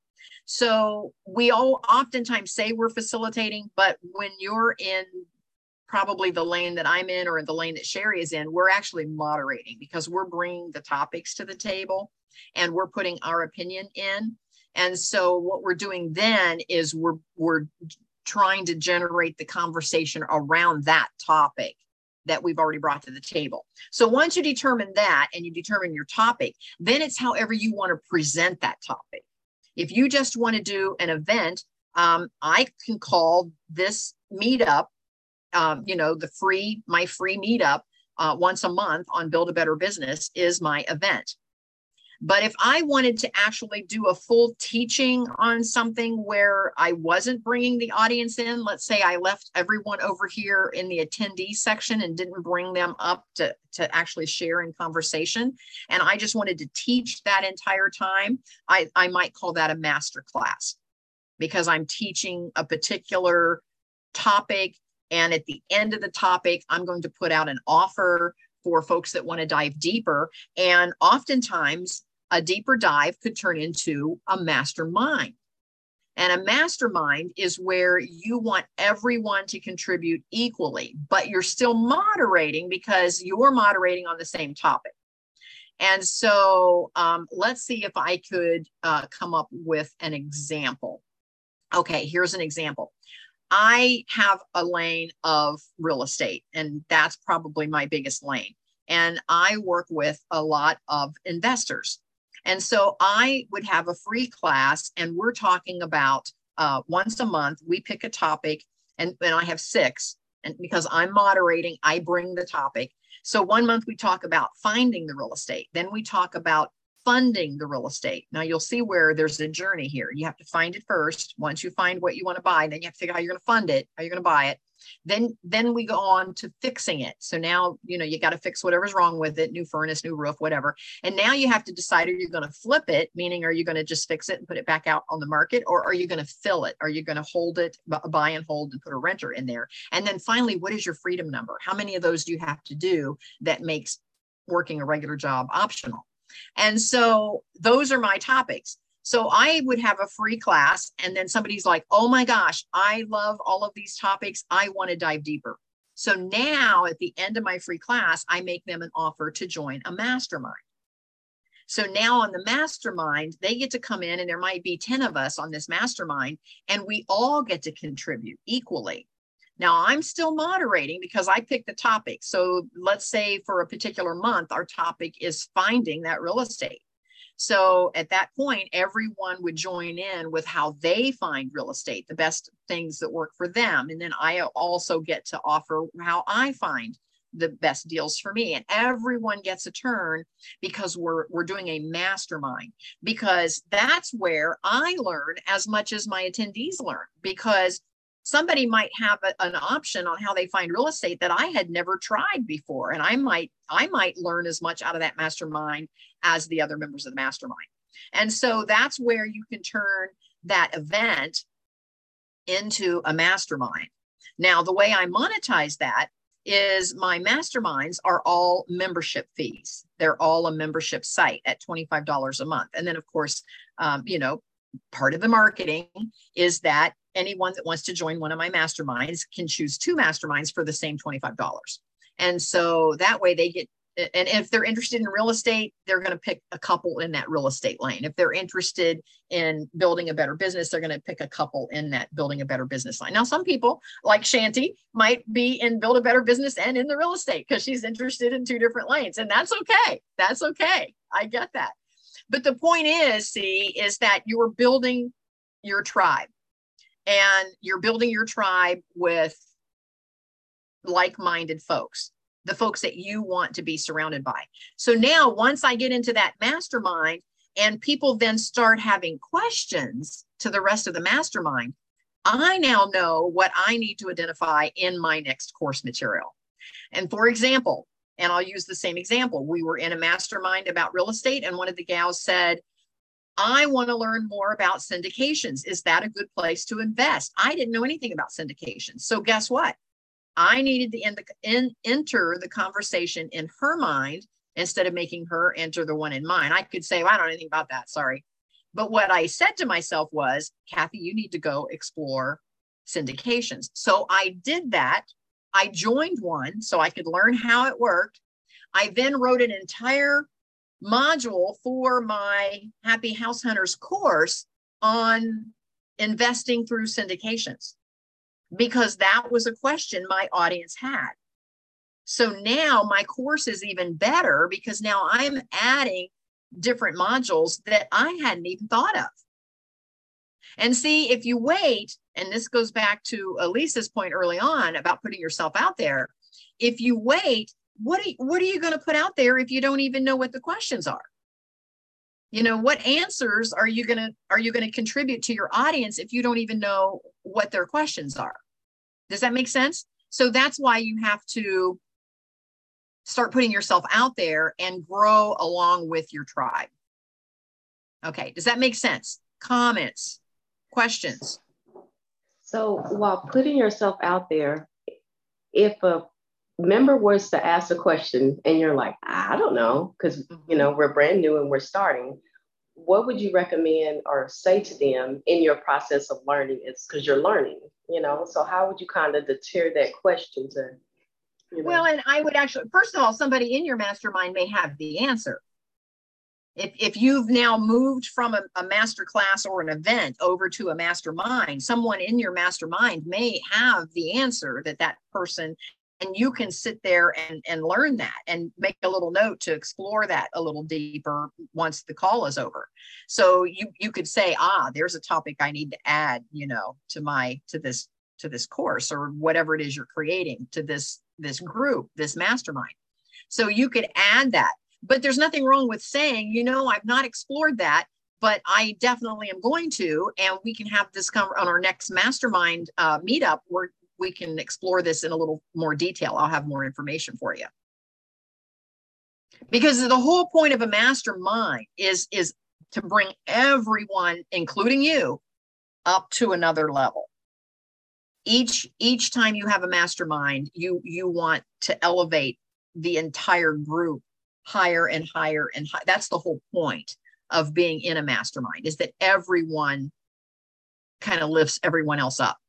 So we all oftentimes say we're facilitating, but when you're in probably the lane that I'm in or the lane that Sherry is in, we're actually moderating because we're bringing the topics to the table and we're putting our opinion in. And so what we're doing then is we're, we're trying to generate the conversation around that topic that we've already brought to the table. So once you determine that and you determine your topic, then it's however you want to present that topic. If you just want to do an event, um, I can call this meetup, um, you know, the free, my free meetup uh, once a month on Build a Better Business is my event. But if I wanted to actually do a full teaching on something where I wasn't bringing the audience in, let's say I left everyone over here in the attendee section and didn't bring them up to, to actually share in conversation, and I just wanted to teach that entire time, I, I might call that a master class because I'm teaching a particular topic. And at the end of the topic, I'm going to put out an offer for folks that want to dive deeper. And oftentimes, a deeper dive could turn into a mastermind. And a mastermind is where you want everyone to contribute equally, but you're still moderating because you're moderating on the same topic. And so um, let's see if I could uh, come up with an example. Okay, here's an example. I have a lane of real estate, and that's probably my biggest lane. And I work with a lot of investors. And so I would have a free class, and we're talking about uh, once a month, we pick a topic, and, and I have six. And because I'm moderating, I bring the topic. So one month we talk about finding the real estate. Then we talk about funding the real estate. Now you'll see where there's a journey here. You have to find it first. Once you find what you want to buy, then you have to figure out how you're going to fund it, how you're going to buy it. Then, then we go on to fixing it. So now, you know, you got to fix whatever's wrong with it, new furnace, new roof, whatever. And now you have to decide, are you going to flip it? Meaning, are you going to just fix it and put it back out on the market? Or are you going to fill it? Are you going to hold it, buy and hold and put a renter in there? And then finally, what is your freedom number? How many of those do you have to do that makes working a regular job optional? And so those are my topics. So I would have a free class and then somebody's like, oh my gosh, I love all of these topics. I want to dive deeper. So now at the end of my free class, I make them an offer to join a mastermind. So now on the mastermind, they get to come in and there might be ten of us on this mastermind and we all get to contribute equally. Now I'm still moderating because I picked the topic. So let's say for a particular month, our topic is finding that real estate. So at that point, everyone would join in with how they find real estate, the best things that work for them. And then I also get to offer how I find the best deals for me. And everyone gets a turn because we're, we're doing a mastermind, because that's where I learn as much as my attendees learn, because somebody might have a, an option on how they find real estate that I had never tried before. And I might, I might learn as much out of that mastermind as the other members of the mastermind. And so that's where you can turn that event into a mastermind. Now, the way I monetize that is my masterminds are all membership fees. They're all a membership site at twenty-five dollars a month. And then of course, um, you know, part of the marketing is that anyone that wants to join one of my masterminds can choose two masterminds for the same twenty-five dollars. And so that way they get, and if they're interested in real estate, they're going to pick a couple in that real estate lane. If they're interested in building a better business, they're going to pick a couple in that building a better business line. Now, some people like Shanti might be in build a better business and in the real estate because she's interested in two different lanes. And that's okay. That's okay. I get that. But the point is, see, is that you're building your tribe. And you're building your tribe with like-minded folks, the folks that you want to be surrounded by. So now once I get into that mastermind and people then start having questions to the rest of the mastermind, I now know what I need to identify in my next course material. And for example, and I'll use the same example, we were in a mastermind about real estate and one of the gals said, I want to learn more about syndications. Is that a good place to invest? I didn't know anything about syndications. So guess what? I needed to in the, in, enter the conversation in her mind instead of making her enter the one in mine. I could say, well, I don't know anything about that. Sorry. But what I said to myself was, Kathy, you need to go explore syndications. So I did that. I joined one so I could learn how it worked. I then wrote an entire module for my Happy House Hunters course on investing through syndications, because that was a question my audience had. So now my course is even better because now I'm adding different modules that I hadn't even thought of. And see, if you wait, and this goes back to Elisa's point early on about putting yourself out there, if you wait, What are, what are you going to put out there if you don't even know what the questions are? You know, what answers are you going to, are you going to contribute to your audience if you don't even know what their questions are? Does that make sense? So that's why you have to start putting yourself out there and grow along with your tribe. Okay. Does that make sense? Comments, questions? So while putting yourself out there, if a member was to ask a question and you're like, I don't know, because, you know, we're brand new and we're starting, what would you recommend or say to them in your process of learning? It's because you're learning, you know, so how would you kind of deter that question to, you know? Well, and I would actually, first of all, somebody in your mastermind may have the answer. If, if you've now moved from a, a master class or an event over to a mastermind, someone in your mastermind may have the answer that that person, and you can sit there and, and learn that and make a little note to explore that a little deeper once the call is over. So you, you could say, ah, there's a topic I need to add, you know, to my, to this, to this course or whatever it is you're creating, to this, this group, this mastermind. So you could add that, but there's nothing wrong with saying, you know, I've not explored that, but I definitely am going to, and we can have this come on our next mastermind uh, meetup where we can explore this in a little more detail. I'll have more information for you. Because the whole point of a mastermind is, is to bring everyone, including you, up to another level. Each, each time you have a mastermind, you, you want to elevate the entire group higher and higher and higher. That's the whole point of being in a mastermind, is that everyone kind of lifts everyone else up.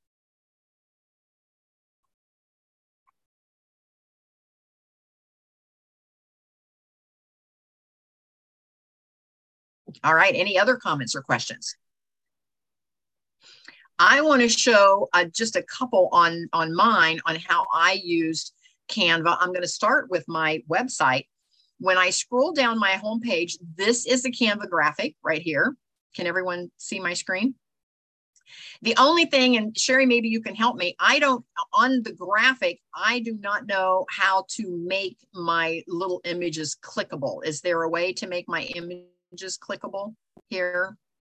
All right. Any other comments or questions? I want to show uh, just a couple on, on mine on how I used Canva. I'm going to start with my website. When I scroll down my homepage, this is the Canva graphic right here. Can everyone see my screen? The only thing, and Sherry, maybe you can help me. I don't, on the graphic, I do not know how to make my little images clickable. Is there a way to make my images clickable here?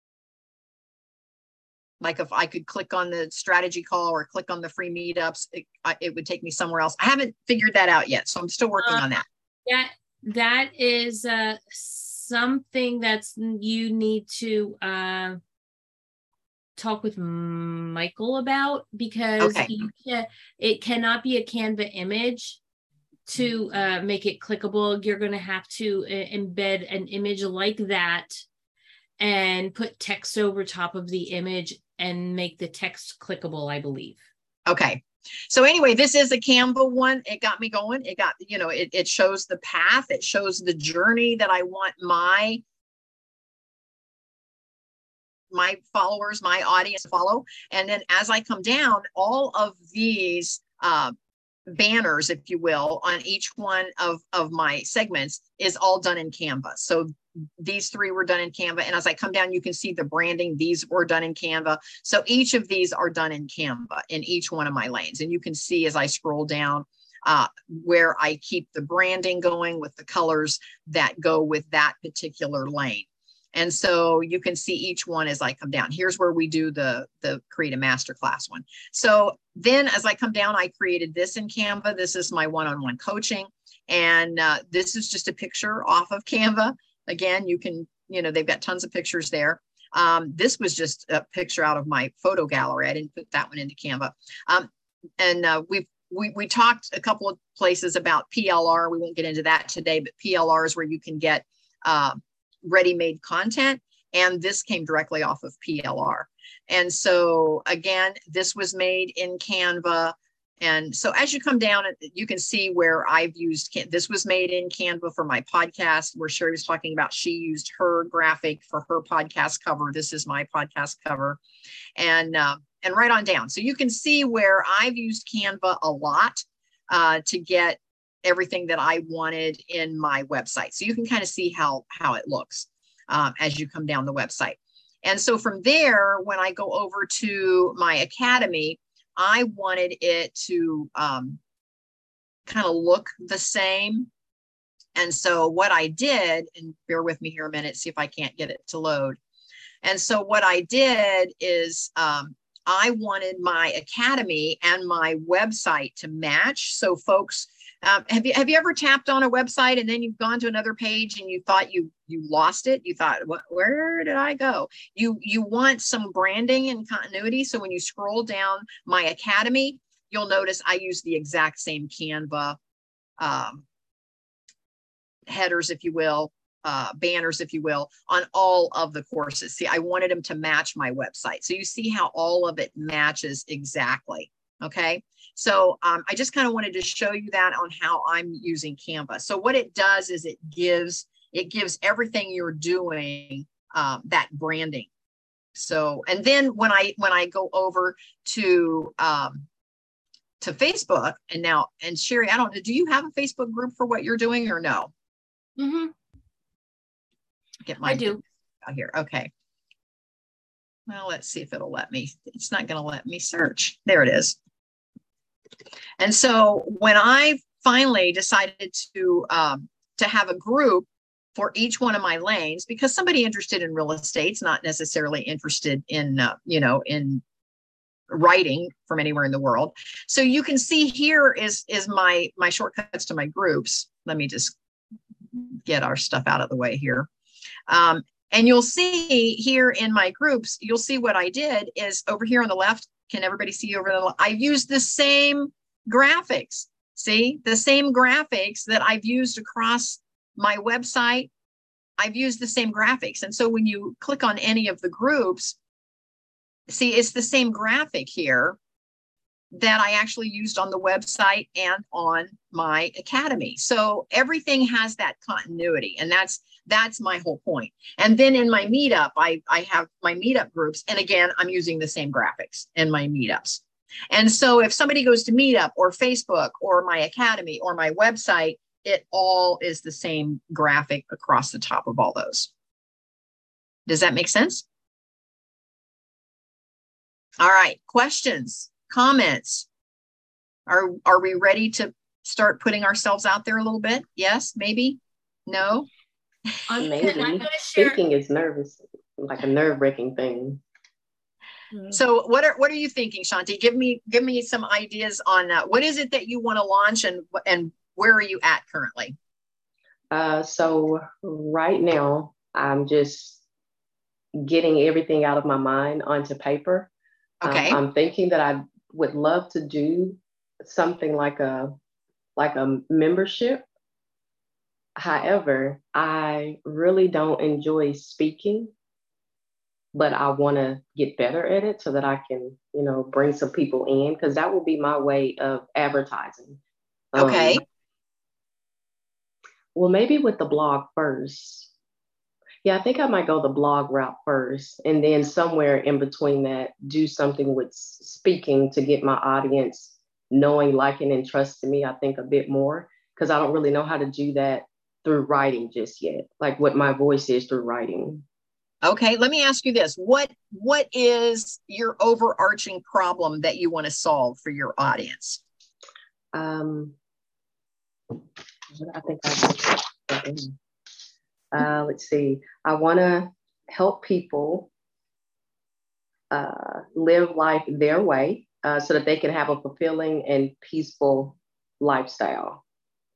Like if I could click on the strategy call or click on the free meetups, it, it would take me somewhere else. I haven't figured that out yet, so I'm still working uh, on that. That that is uh, something that's you need to uh, talk with Michael about, because Okay. you can, it cannot be a Canva image to uh, make it clickable. You're going to have to uh, embed an image like that and put text over top of the image and make the text clickable, I believe. Okay. So anyway, this is a Canva one. It got me going. It got, you know, it, it shows the path. It shows the journey that I want my, my followers, my audience to follow. And then as I come down, all of these uh, banners, if you will, on each one of, of my segments is all done in Canva. So these three were done in Canva. And as I come down, you can see the branding. These were done in Canva. So each of these are done in Canva in each one of my lanes. And you can see as I scroll down uh, where I keep the branding going with the colors that go with that particular lane. And so you can see each one as I come down. Here's where we do the, the create a masterclass one. So then as I come down, I created this in Canva. This is my one-on-one coaching. And uh, this is just a picture off of Canva. Again, you can, you know, they've got tons of pictures there. Um, this was just a picture out of my photo gallery. I didn't put that one into Canva. Um, and uh, we've, we, we talked a couple of places about P L R. We won't get into that today, but P L R is where you can get uh, ready-made content. And this came directly off of P L R. And so again, this was made in Canva. And so as you come down, you can see where I've used, this was made in Canva for my podcast, where Sherry was talking about, she used her graphic for her podcast cover. This is my podcast cover, and, uh, and right on down. So you can see where I've used Canva a lot uh, to get everything that I wanted in my website. So you can kind of see how, how it looks um, as you come down the website. And so from there, when I go over to my academy, I wanted it to um, kind of look the same. And so what I did, and bear with me here a minute, see if I can't get it to load. And so what I did is um, I wanted my academy and my website to match. So folks, um, have you have you ever tapped on a website and then you've gone to another page and you thought you you lost it? You thought, what, where did I go? You you want some branding and continuity. So when you scroll down my academy, you'll notice I use the exact same Canva um, headers, if you will, uh, banners, if you will, on all of the courses. See, I wanted them to match my website. So you see how all of it matches exactly. Okay. So um, I just kind of wanted to show you that on how I'm using Canva. So what it does is it gives, it gives everything you're doing um, that branding. So, and then when I, when I go over to, um, to Facebook and now, and Sherry, I don't know, do you have a Facebook group for what you're doing or no? Mm-hmm. Get my I do out here. Okay. Well, let's see if it'll let me. It's not going to let me search. There it is. And so when I finally decided to, um, to have a group for each one of my lanes, because somebody interested in real estate's not necessarily interested in, uh, you know, in writing from anywhere in the world. So you can see here is, is my, my shortcuts to my groups. Let me just get our stuff out of the way here. Um, and you'll see here in my groups, you'll see what I did is over here on the left. Can everybody see over the left? I've used the same graphics. See, the same graphics that I've used across my website, I've used the same graphics. And so when you click on any of the groups, see, it's the same graphic here that I actually used on the website and on my academy. So everything has that continuity, and that's that's my whole point. And then in my meetup, I, I have my meetup groups. And again, I'm using the same graphics in my meetups. And so if somebody goes to Meetup or Facebook or my academy or my website, it all is the same graphic across the top of all those. Does that make sense? All right, questions, comments. Are, are we ready to start putting ourselves out there a little bit? Yes, maybe, no? I'm, Maybe. I'm gonna share. Speaking is nervous, like a nerve-wracking thing. So what are what are you thinking, Shanti? Give me give me some ideas on uh, what is it that you want to launch, and and where are you at currently? Uh, so right now, I'm just getting everything out of my mind onto paper. Okay. Um, I'm thinking that I would love to do something like a like a membership. However, I really don't enjoy speaking, but I want to get better at it so that I can, you know, bring some people in, because that will be my way of advertising. Okay. Um, well, maybe with the blog first. Yeah, I think I might go the blog route first, and then somewhere in between that, do something with speaking to get my audience knowing, liking, and trusting me, I think, a bit more, because I don't really know how to do that through writing just yet, like what my voice is through writing. Okay, let me ask you this. What what is your overarching problem that you want to solve for your audience? Um, I think I uh, let's see. I want to help people uh, live life their way uh, so that they can have a fulfilling and peaceful lifestyle.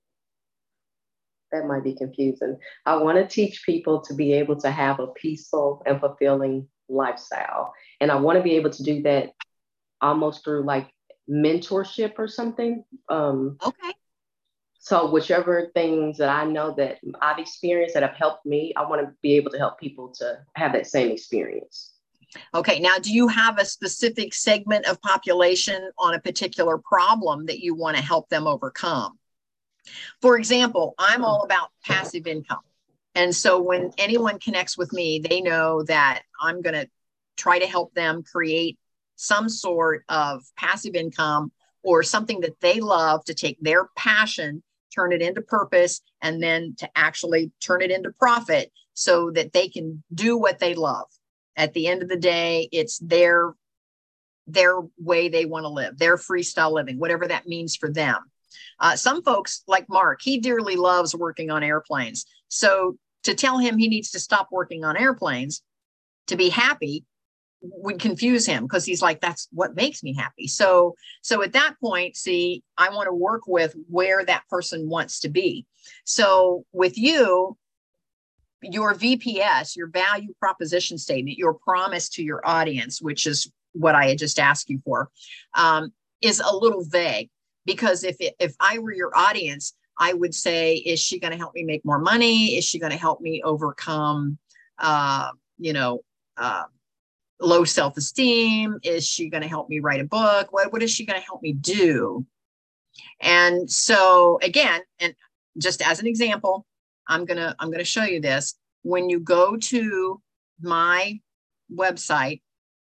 That might be confusing. I want to teach people to be able to have a peaceful and fulfilling lifestyle. And I want to be able to do that almost through like mentorship or something. Um, okay. So whichever things that I know that I've experienced that have helped me, I want to be able to help people to have that same experience. Okay. Now, do you have a specific segment of population on a particular problem that you want to help them overcome? For example, I'm all about passive income. And so when anyone connects with me, they know that I'm going to try to help them create some sort of passive income or something that they love, to take their passion, turn it into purpose, and then to actually turn it into profit so that they can do what they love. At the end of the day, it's their, their way they want to live, their freestyle living, whatever that means for them. Uh, some folks like Mark, he dearly loves working on airplanes. So to tell him he needs to stop working on airplanes to be happy would confuse him, because he's like, that's what makes me happy. So, so at that point, see, I want to work with where that person wants to be. So with you, your V P S, your value proposition statement, your promise to your audience, which is what I had just asked you for, um, is a little vague. Because if it, if I were your audience, I would say, is she going to help me make more money? Is she going to help me overcome, uh, you know, uh, low self-esteem? Is she going to help me write a book? What, what is she going to help me do? And so again, and just as an example, I'm going to, I'm going to show you this. When you go to my website,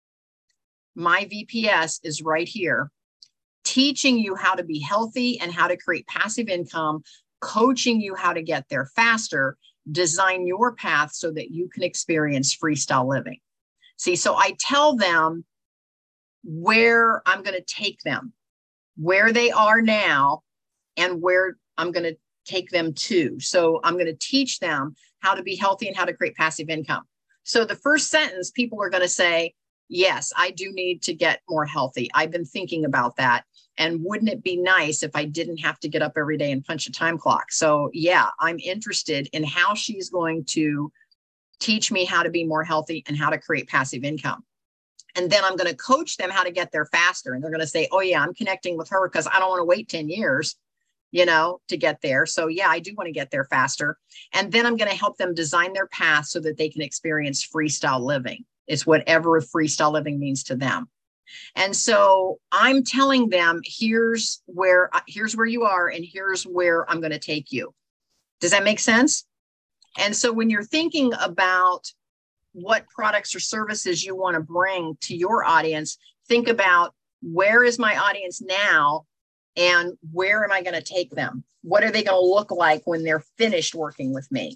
my V P S is right here, teaching you how to be healthy and how to create passive income, coaching you how to get there faster, design your path so that you can experience freestyle living. See, so I tell them where I'm going to take them, where they are now, and where I'm going to take them to. So I'm going to teach them how to be healthy and how to create passive income. So the first sentence, people are going to say, yes, I do need to get more healthy. I've been thinking about that. And wouldn't it be nice if I didn't have to get up every day and punch a time clock? So yeah, I'm interested in how she's going to teach me how to be more healthy and how to create passive income. And then I'm going to coach them how to get there faster. And they're going to say, oh yeah, I'm connecting with her because I don't want to wait ten years, you know, to get there. So yeah, I do want to get there faster. And then I'm going to help them design their path so that they can experience freestyle living. It's whatever freestyle living means to them. And so I'm telling them, here's where, here's where you are, and here's where I'm going to take you. Does that make sense? And so when you're thinking about what products or services you want to bring to your audience, think about, where is my audience now and where am I going to take them? What are they going to look like when they're finished working with me?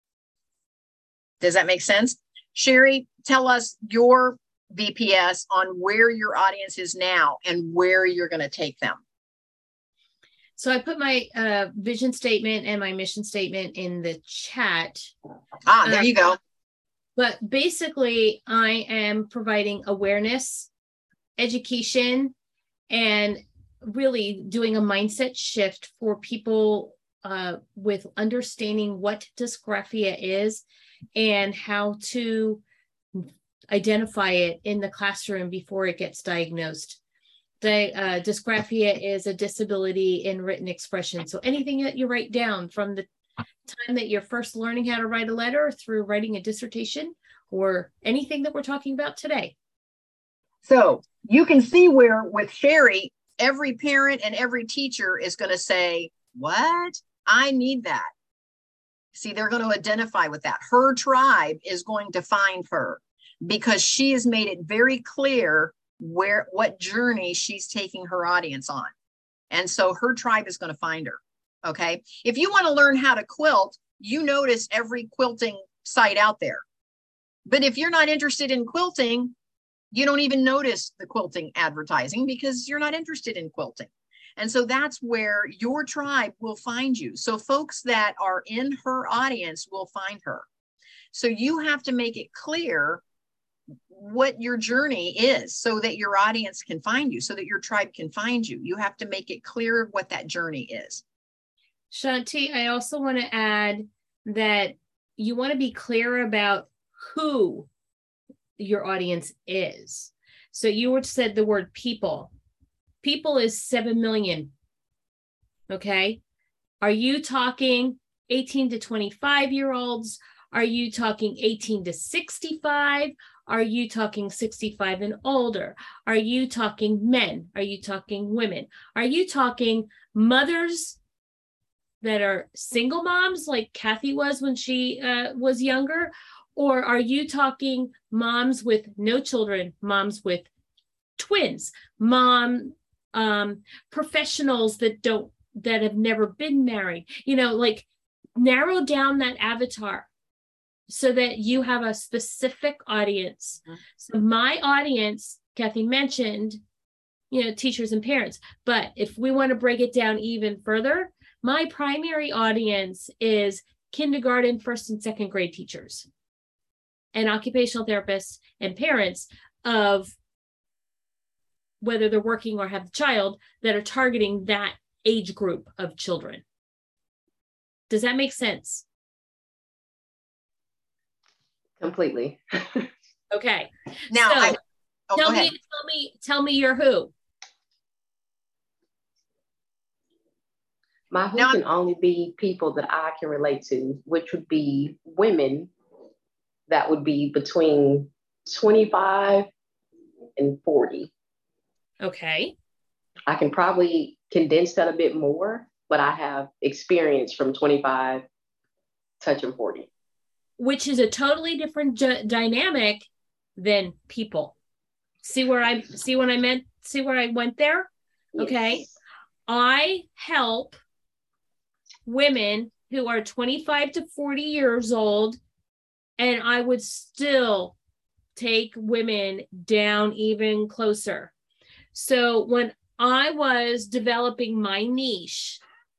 Does that make sense? Sherry, tell us your V P S on where your audience is now and where you're going to take them. So I put my uh, vision statement and my mission statement in the chat. Ah, there um, you go. But basically, I am providing awareness, education, and really doing a mindset shift for people uh, with understanding what dysgraphia is and how to identify it in the classroom before it gets diagnosed. The uh, dysgraphia is a disability in written expression. So anything that you write down from the time that you're first learning how to write a letter through writing a dissertation or anything that we're talking about today. So you can see where with Sherry, every parent and every teacher is going to say, what? I need that. See, they're going to identify with that. Her tribe is going to find her because she has made it very clear where, what journey she's taking her audience on. And so her tribe is going to find her. Okay. If you want to learn how to quilt, you notice every quilting site out there. But if you're not interested in quilting, you don't even notice the quilting advertising because you're not interested in quilting. And so that's where your tribe will find you. So folks that are in her audience will find her. So you have to make it clear what your journey is so that your audience can find you, so that your tribe can find you. You have to make it clear what that journey is. Shanti, I also want to add that you want to be clear about who your audience is. So you were said the word people. People is seven million. Okay. Are you talking eighteen to twenty-five year olds? Are you talking eighteen to sixty-five? Are you talking sixty-five and older? Are you talking men? Are you talking women? Are you talking mothers that are single moms like Kathy was when she uh, was younger? Or are you talking moms with no children, moms with twins, mom, um, professionals that don't, that have never been married, you know, like narrow down that avatar so that you have a specific audience. Mm-hmm. So my audience, Kathy mentioned, you know, teachers and parents, but if we want to break it down even further, my primary audience is kindergarten, first and second grade teachers and occupational therapists and parents of whether they're working or have a child that are targeting that age group of children. Does that make sense? Completely. Okay. Now, so, I, oh, tell go me, ahead. tell me, tell me your who. My who Now, can only be people that I can relate to, which would be women that would be between twenty-five and forty. Okay. I can probably condense that a bit more, but I have experience from twenty-five touching forty. Which is a totally different d- dynamic than people. See where I see what I meant? See where I went there? Yes. Okay. I help women who are twenty-five to forty years old, and I would still take women down even closer. So when I was developing my niche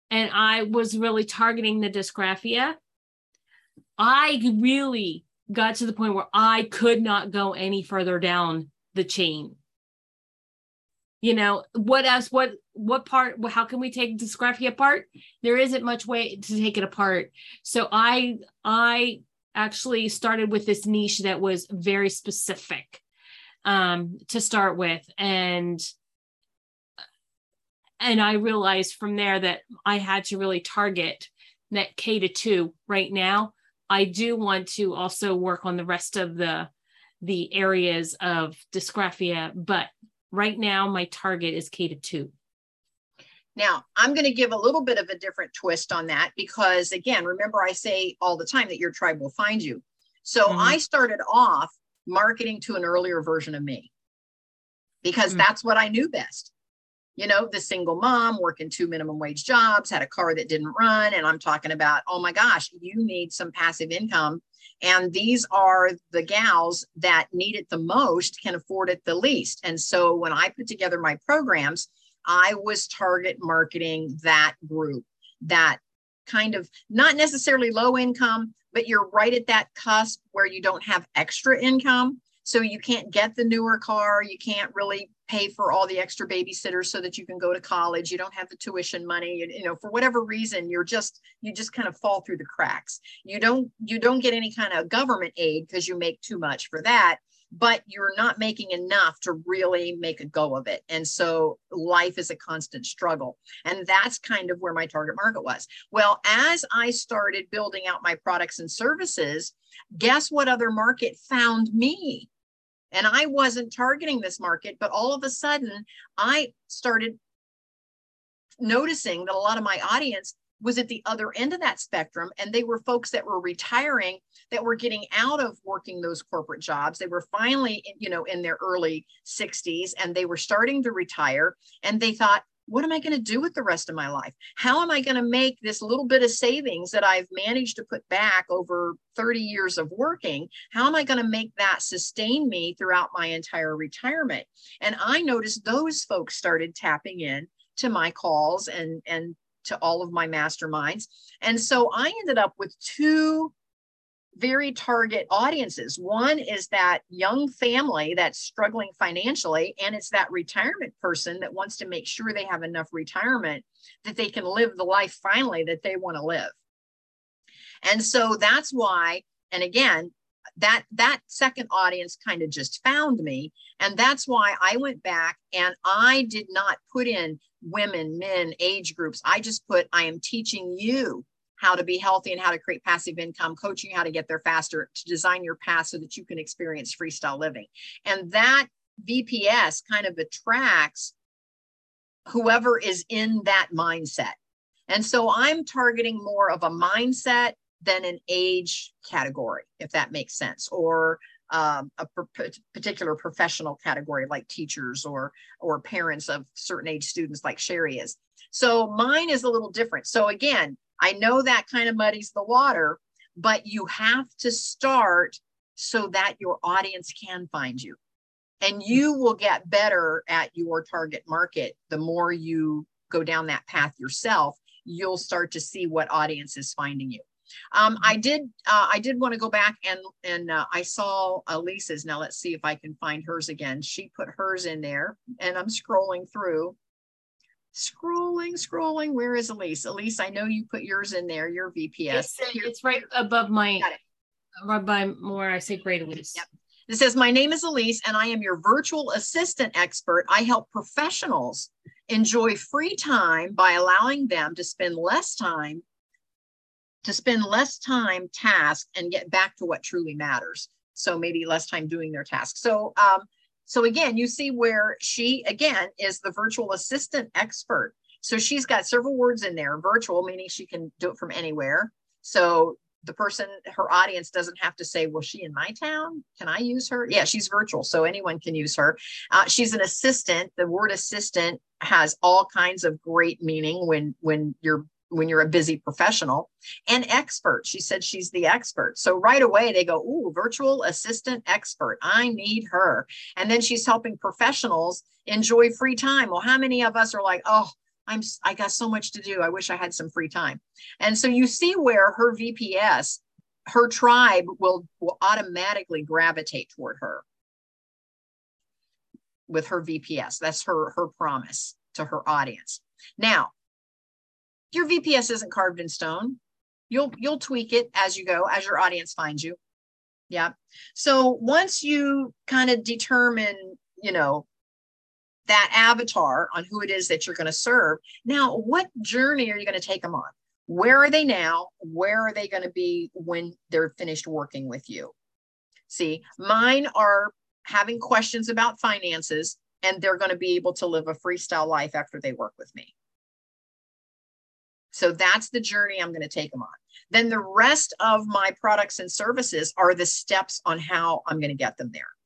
and I was really targeting the dysgraphia, I really got to the point where I could not go any further down the chain. You know, what else, what, what part, how can we take dysgraphia apart? There isn't much way to take it apart. So I, I actually started with this niche that was very specific um, to start with. And, and I realized from there that I had to really target that K to two right now. I do want to also work on the rest of the, the areas of dysgraphia, but right now, my target is K to two. Now, I'm going to give a little bit of a different twist on that because, again, remember I say all the time that your tribe will find you. So mm-hmm. I started off marketing to an earlier version of me because mm-hmm. that's what I knew best. You know, the single mom working two minimum wage jobs, had a car that didn't run. And I'm talking about, oh my gosh, you need some passive income. And these are the gals that need it the most, can afford it the least. And so when I put together my programs, I was target marketing that group, that kind of not necessarily low income, but you're right at that cusp where you don't have extra income. So you can't get the newer car. You can't really pay for all the extra babysitters so that you can go to college. You don't have the tuition money. You, you know, for whatever reason, you're just, you just kind of fall through the cracks. You don't, you don't get any kind of government aid because you make too much for that, but you're not making enough to really make a go of it. And so life is a constant struggle. And that's kind of where my target market was. Well, as I started building out my products and services, guess what other market found me? And I wasn't targeting this market, but all of a sudden I started noticing that a lot of my audience was at the other end of that spectrum. And they were folks that were retiring, that were getting out of working those corporate jobs. They were finally, you know, in their early sixties and they were starting to retire. And they thought, what am I going to do with the rest of my life? How am I going to make this little bit of savings that I've managed to put back over thirty years of working? How am I going to make that sustain me throughout my entire retirement? And I noticed those folks started tapping in to my calls and, and to all of my masterminds. And so I ended up with two very target audiences. One is that young family that's struggling financially, and it's that retirement person that wants to make sure they have enough retirement that they can live the life finally that they want to live. And so that's why, and again, that that second audience kind of just found me. And that's why I went back and I did not put in women, men, age groups. I just put, I am teaching you how to be healthy and how to create passive income, coaching you how to get there faster, to design your path so that you can experience freestyle living. And that V P S kind of attracts whoever is in that mindset. And so I'm targeting more of a mindset than an age category, if that makes sense, or um, a per- particular professional category like teachers or, or parents of certain age students like Sherry is. So mine is a little different. So again, I know that kind of muddies the water, but you have to start so that your audience can find you. And you will get better at your target market. The more you go down that path yourself, you'll start to see what audience is finding you. Um, I did uh, I did want to go back and, and uh, I saw Elise's. Now let's see if I can find hers again. She put hers in there and I'm scrolling through. Scrolling, scrolling. Where is Elise? Elise, I know you put yours in there, your V P S. It's, it's right above my, right by where I say great Elise. Yep. It says, my name is Elise and I am your virtual assistant expert. I help professionals enjoy free time by allowing them to spend less time, to spend less time tasked and get back to what truly matters. So maybe less time doing their tasks. So, um, So again, you see where she, again, is the virtual assistant expert. So she's got several words in there, virtual, meaning she can do it from anywhere. So the person, her audience doesn't have to say, well, she in my town? Can I use her? Yeah, she's virtual, so anyone can use her. Uh, she's an assistant. The word assistant has all kinds of great meaning when, when you're when you're a busy professional. And expert, she said she's the expert. So right away they go, ooh, virtual assistant expert, I need her. And then she's helping professionals enjoy free time. Well, how many of us are like, oh, I'm, I got so much to do. I wish I had some free time. And so you see where her V P S, her tribe will, will automatically gravitate toward her with her V P S. That's her, her promise to her audience. Now, your V P S isn't carved in stone. You'll, you'll tweak it as you go, as your audience finds you. Yeah. So once you kind of determine, you know, that avatar on who it is that you're going to serve, now what journey are you going to take them on? Where are they now? Where are they going to be when they're finished working with you? See, mine are having questions about finances, and they're going to be able to live a freestyle life after they work with me. So that's the journey I'm going to take them on. Then the rest of my products and services are the steps on how I'm going to get them there.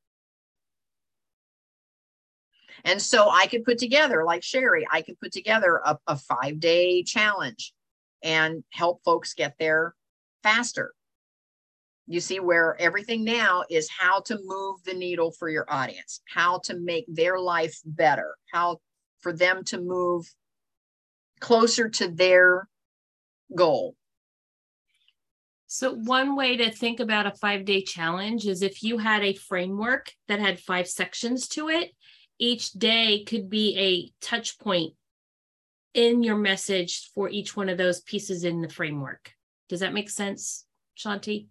And so I could put together, like Sherry, I could put together a, a five-day challenge and help folks get there faster. You see where everything now is how to move the needle for your audience, how to make their life better, how for them to move closer to their goal. So one way to think about a five-day challenge is if you had a framework that had five sections to it, each day could be a touch point in your message for each one of those pieces in the framework. Does that make sense, Shanti?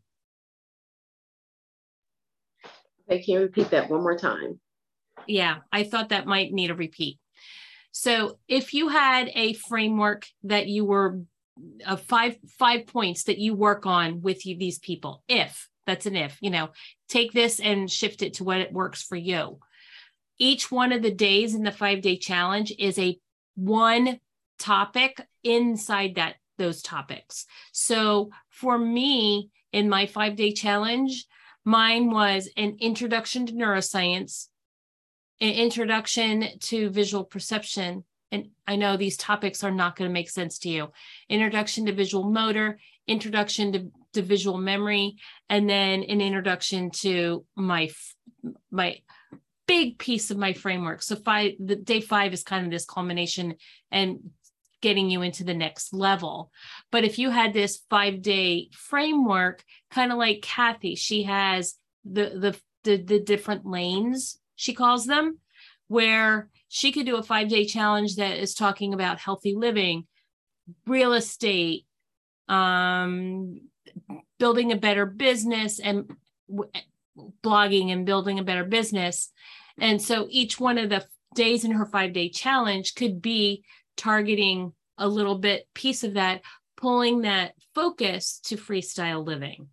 Okay, can you repeat that one more time? Yeah, I thought that might need a repeat. So if you had a framework that you were uh, five five points that you work on with you, these people, if that's an if, you know, take this and shift it to what it works for you. Each one of the days in the five-day challenge is a one topic inside that those topics. So for me, in my five-day challenge, mine was an introduction to neuroscience, an introduction to visual perception. And I know these topics are not going to make sense to you. Introduction to visual motor, introduction to, to visual memory, and then an introduction to my, my big piece of my framework. So five, the day five is kind of this culmination and getting you into the next level. But if you had this five-day framework, kind of like Kathy, she has the, the, the, the different lanes, she calls them, where she could do a five-day challenge that is talking about healthy living, real estate, um, building a better business, and w- blogging and building a better business. And so each one of the days in her five-day challenge could be targeting a little bit piece of that, pulling that focus to freestyle living.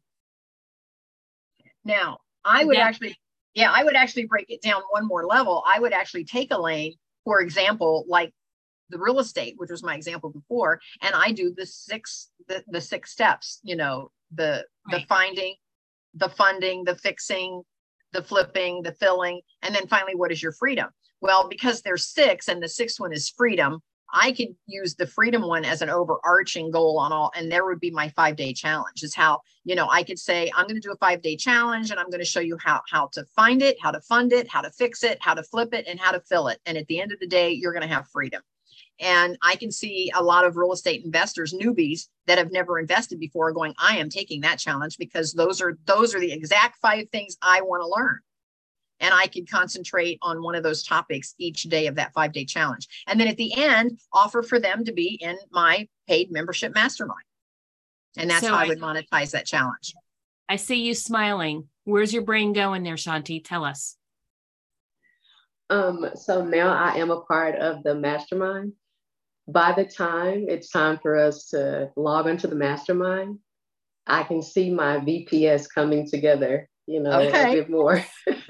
Now, I would that, actually, yeah, I would actually break it down one more level. I would actually take a lane, for example, like the real estate, which was my example before, and I do the six, the, the six steps, you know, the, right. the finding, the funding, the fixing, the flipping, the filling, and then finally, what is your freedom? Well, because there's six and the sixth one is freedom, I could use the freedom one as an overarching goal on all, and there would be my five-day challenge is how, you know, I could say, I'm going to do a five-day challenge and I'm going to show you how, how to find it, how to fund it, how to fix it, how to flip it, and how to fill it. And at the end of the day, you're going to have freedom. And I can see a lot of real estate investors, newbies that have never invested before going, I am taking that challenge because those are, those are the exact five things I want to learn. And I could concentrate on one of those topics each day of that five-day challenge. And then at the end, offer for them to be in my paid membership mastermind. And that's so how I, I would monetize that challenge. I see you smiling. Where's your brain going there, Shanti? Tell us. Um, so now I am a part of the mastermind. By the time it's time for us to log into the mastermind, I can see my V P S coming together, you know, okay. a bit more.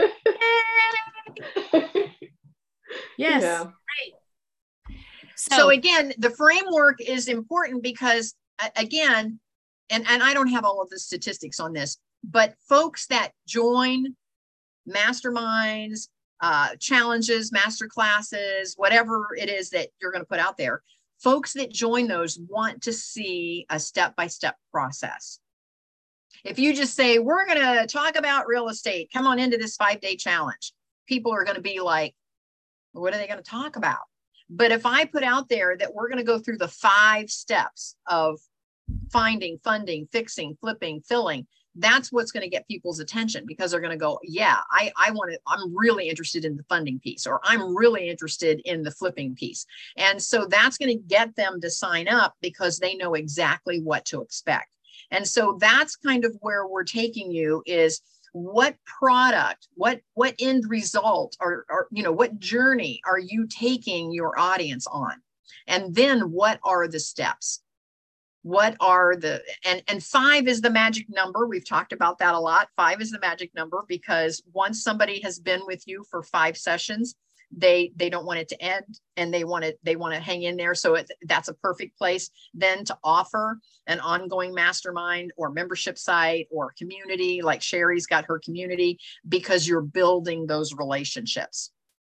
Yes. Yeah. Right. So, so again, the framework is important because again, and, and I don't have all of the statistics on this, but folks that join masterminds, uh, challenges, master classes, whatever it is that you're going to put out there, folks that join those want to see a step-by-step process. If you just say, we're going to talk about real estate, come on into this five-day challenge, people are going to be like, what are they going to talk about? But if I put out there that we're going to go through the five steps of finding, funding, fixing, flipping, filling, that's what's going to get people's attention, because they're going to go, yeah, I, I want to, I'm really interested in the funding piece, or I'm really interested in the flipping piece. And so that's going to get them to sign up because they know exactly what to expect. And so that's kind of where we're taking you, is what product, what, what end result, or, or, you know, what journey are you taking your audience on? And then what are the steps? What are the, and, and five is the magic number. We've talked about that a lot. Five is the magic number, because once somebody has been with you for five sessions, they, they don't want it to end, and they want to, they want to hang in there. So it, that's a perfect place then to offer an ongoing mastermind or membership site or community, like Sherry's got her community, because you're building those relationships.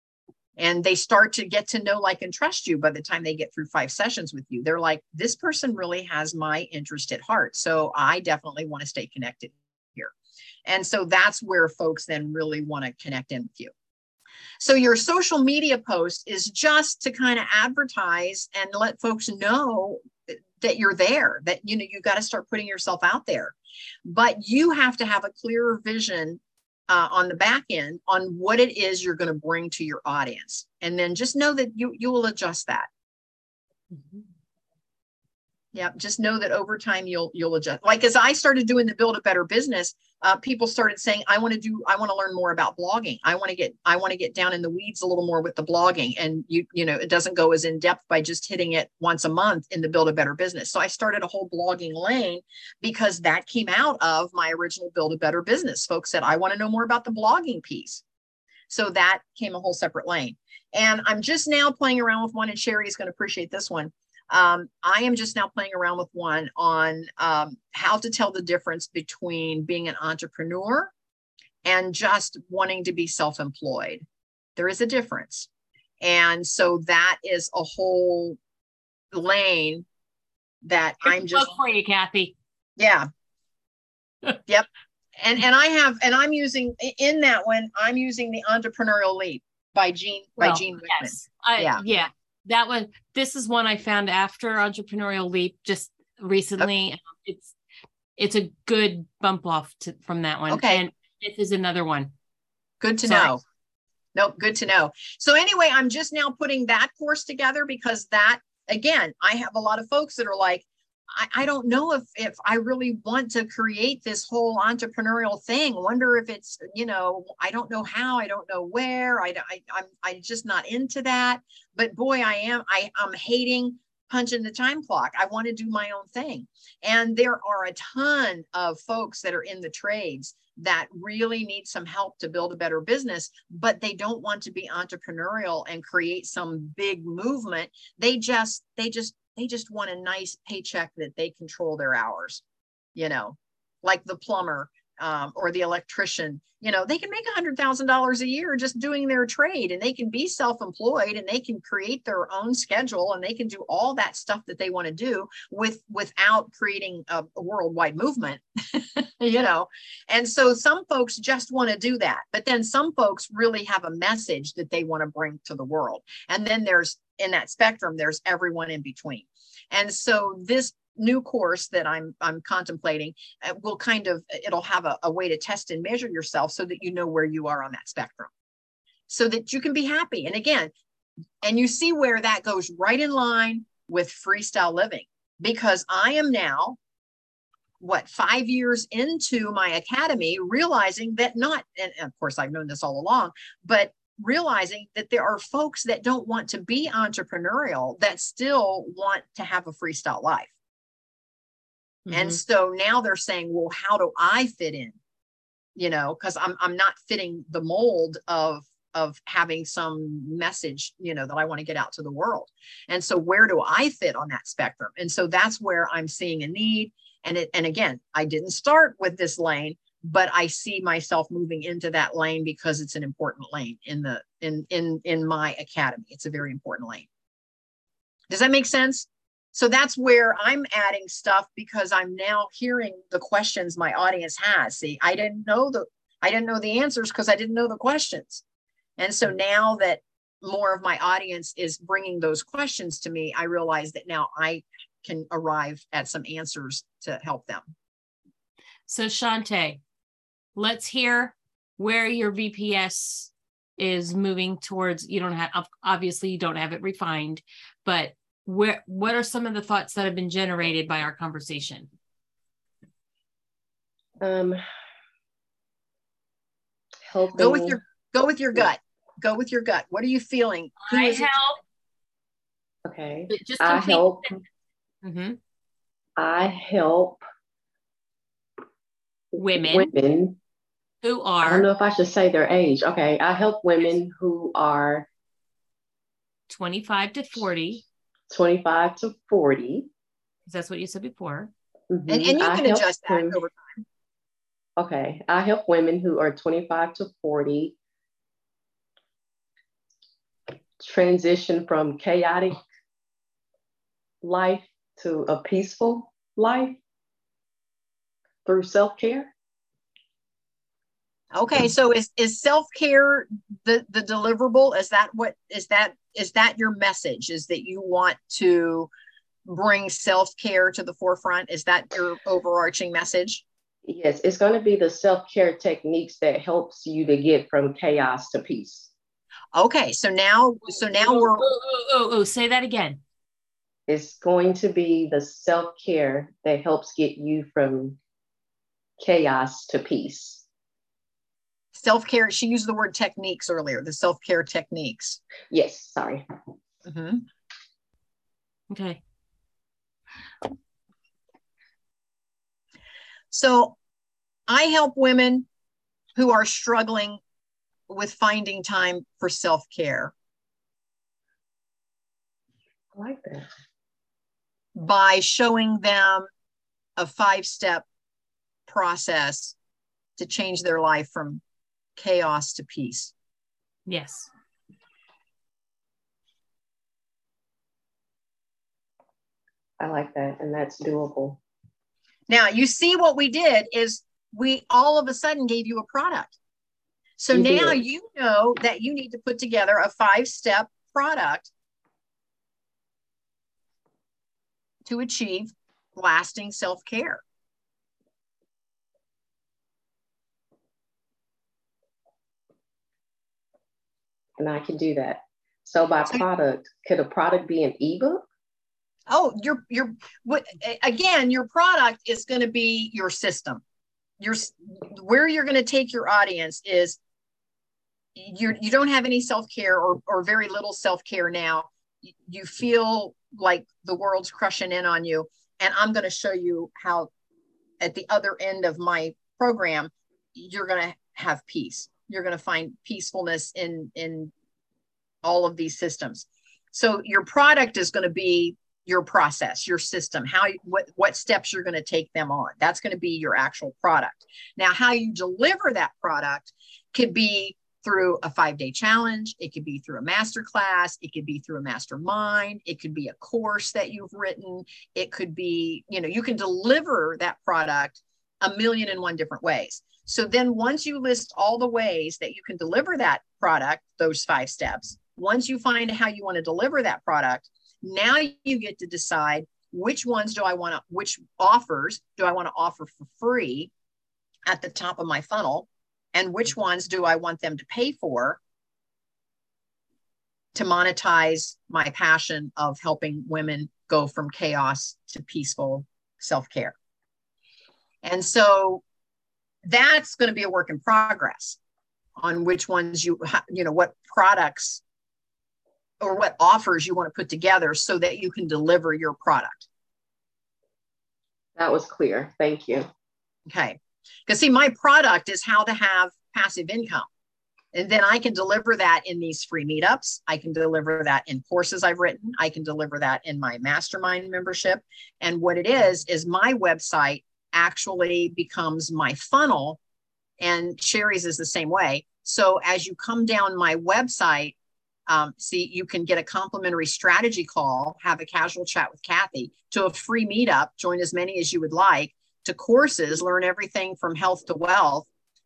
And they start to get to know, like, and trust you by the time they get through five sessions with you. They're like, this person really has my interest at heart. So I definitely want to stay connected here. And so that's where folks then really want to connect in with you. So your social media post is just to kind of advertise and let folks know that you're there, that, you know, you got to start putting yourself out there. But you have to have a clearer vision Uh, on the back end on what it is you're going to bring to your audience. And then just know that you, you will adjust that. Mm-hmm. Yeah, just know that over time you'll you'll adjust. Like, as I started doing the Build a Better Business, uh, people started saying, I want to do, I want to learn more about blogging. I want to get, I want to get down in the weeds a little more with the blogging. And you, you know, it doesn't go as in depth by just hitting it once a month in the Build a Better Business. So I started a whole blogging lane, because that came out of my original Build a Better Business. Folks said, I want to know more about the blogging piece. So that came a whole separate lane. And I'm just now playing around with one, and Sherry is going to appreciate this one. Um, I am just now playing around with one on um, how to tell the difference between being an entrepreneur and just wanting to be self-employed. There is a difference. And so that is a whole lane that I'm just for you, Kathy. Yeah. Yep. And and I have, and I'm using in that one, I'm using the Entrepreneurial Leap by Gene, well, by Gene Wickman. Yes. I, yeah. Yeah. That one, this is one I found after Entrepreneurial Leap just recently. Okay. It's, it's a good bump off to, from that one. Okay. And this is another one. Good to Sorry. know. Nope. Good to know. So anyway, I'm just now putting that course together, because that, again, I have a lot of folks that are like, I, I don't know if, if I really want to create this whole entrepreneurial thing. Wonder if it's, you know, I don't know how, I don't know where, I, I, I'm, I'm just not into that. But boy, I am, I, I'm hating punching the time clock. I want to do my own thing. And there are a ton of folks that are in the trades that really need some help to build a better business, but they don't want to be entrepreneurial and create some big movement. They just, they just, they just want a nice paycheck that they control their hours, you know, like the plumber um, or the electrician. You know, they can make a hundred thousand dollars a year just doing their trade, and they can be self-employed, and they can create their own schedule, and they can do all that stuff that they want to do with without creating a, a worldwide movement, you know. And so some folks just want to do that, but then some folks really have a message that they want to bring to the world. And then there's, in that spectrum, there's everyone in between. And so this new course that I'm I'm contemplating uh, will kind of, it'll have a, a way to test and measure yourself so that you know where you are on that spectrum, so that you can be happy. And again, and you see where that goes right in line with freestyle living, because I am now, what, five years into my academy, realizing that not, and of course I've known this all along, but realizing that there are folks that don't want to be entrepreneurial that still want to have a freestyle life. Mm-hmm. And so now they're saying, well, how do I fit in? You know, because I'm I'm not fitting the mold of of having some message, you know, that I want to get out to the world. And so where do I fit on that spectrum? And so that's where I'm seeing a need. And it, and again, I didn't start with this lane, but I see myself moving into that lane because it's an important lane in the in in in my academy. It's a very important lane. Does that make sense? So that's where I'm adding stuff, because I'm now hearing the questions my audience has. See, I didn't know the I didn't know the answers because I didn't know the questions. And so now that more of my audience is bringing those questions to me, I realize that now I can arrive at some answers to help them. So Shante, let's hear where your V P S is moving towards. You don't have, obviously you don't have it refined, but where, what are some of the thoughts that have been generated by our conversation? Um, helping. Go with your, go with your gut. Go with your gut. What are you feeling? Who I is it? help. Okay. Just I complete. help. Mm-hmm. I help Women, women who I don't are know if I should say their age. Okay. I help women who are twenty-five to forty. twenty-five to forty. Because that's what you said before. Mm-hmm. And, and you I can help adjust that them. over time. Okay. I help women who are twenty-five to forty transition from chaotic life to a peaceful life through self-care. Okay, so is is self-care the the deliverable? Is that what is that is that your message? Is that you want to bring self-care to the forefront? Is that your overarching message? Yes, it's going to be the self-care techniques that helps you to get from chaos to peace. Okay, so now so now oh, we're oh, oh, oh, oh, say that again. It's going to be the self-care that helps get you from chaos to peace. Self-care, she used the word techniques earlier, the self-care techniques. Yes, sorry. Mm-hmm. Okay. So I help women who are struggling with finding time for self-care. I like that. By showing them a five-step process to change their life from chaos to peace. Yes. I like that, and that's doable. Now, you see what we did is we all of a sudden gave you a product. So You now did. you know that you need to put together a five-step product to achieve lasting self-care. And I can do that. So by So, product, could a product be an ebook? oh, your your what again, your product is going to be your system. Your where you're going to take your audience is you you don't have any self-care or or very little self-care now. You feel like the world's crushing in on you, and I'm going to show you how at the other end of my program you're going to have peace. You're going to find peacefulness in in all of these systems. So your product is going to be your process, your system, how what what steps you're going to take them on. That's going to be your actual product. Now, how you deliver that product could be through a five-day challenge. It could be through a master class. It could be through a mastermind. It could be a course that you've written. It could be, you know, you can deliver that product a million and one different ways. So then once you list all the ways that you can deliver that product, those five steps, once you find how you want to deliver that product, now you get to decide which ones do I want to, which offers do I want to offer for free at the top of my funnel, and which ones do I want them to pay for to monetize my passion of helping women go from chaos to peaceful self-care. And so that's going to be a work in progress on which ones you, you know, what products or what offers you want to put together so that you can deliver your product. That was clear. Thank you. Okay. Because see, my product is how to have passive income. And then I can deliver that in these free meetups. I can deliver that in courses I've written. I can deliver that in my mastermind membership. And what it is, is my website actually becomes my funnel, and Sherry's is the same way. So as you come down my website, um, see, you can get a complimentary strategy call, have a casual chat with Kathy, to a free meetup, join as many as you would like, to courses, learn everything from health to wealth,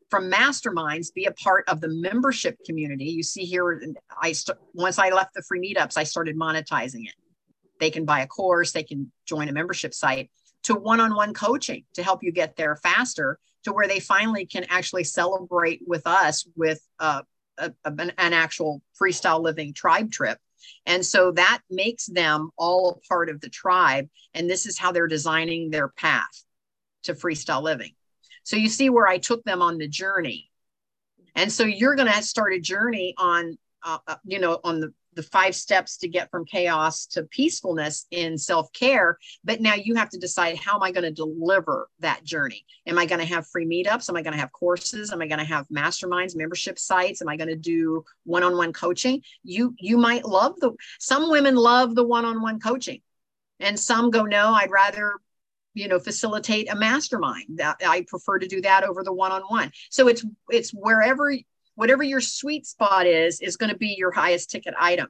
from masterminds, be a part of the membership community. You see here, I st- once I left the free meetups, I started monetizing it. They can buy a course, they can join a membership site, to one-on-one coaching to help you get there faster, to where they finally can actually celebrate with us with uh, a, a, an actual freestyle living tribe trip. And so that makes them all a part of the tribe. And this is how they're designing their path to freestyle living. So you see where I took them on the journey. And so you're going to start a journey on, uh, you know, on the, the five steps to get from chaos to peacefulness in self-care. But now you have to decide, how am I going to deliver that journey? Am I going to have free meetups? Am I going to have courses? Am I going to have masterminds, membership sites? Am I going to do one-on-one coaching? You, you might love the, some women love the one-on-one coaching, and some go, no, I'd rather, you know, facilitate a mastermind. That I prefer to do that over the one-on-one. So it's, it's wherever, whatever your sweet spot is, is going to be your highest ticket item,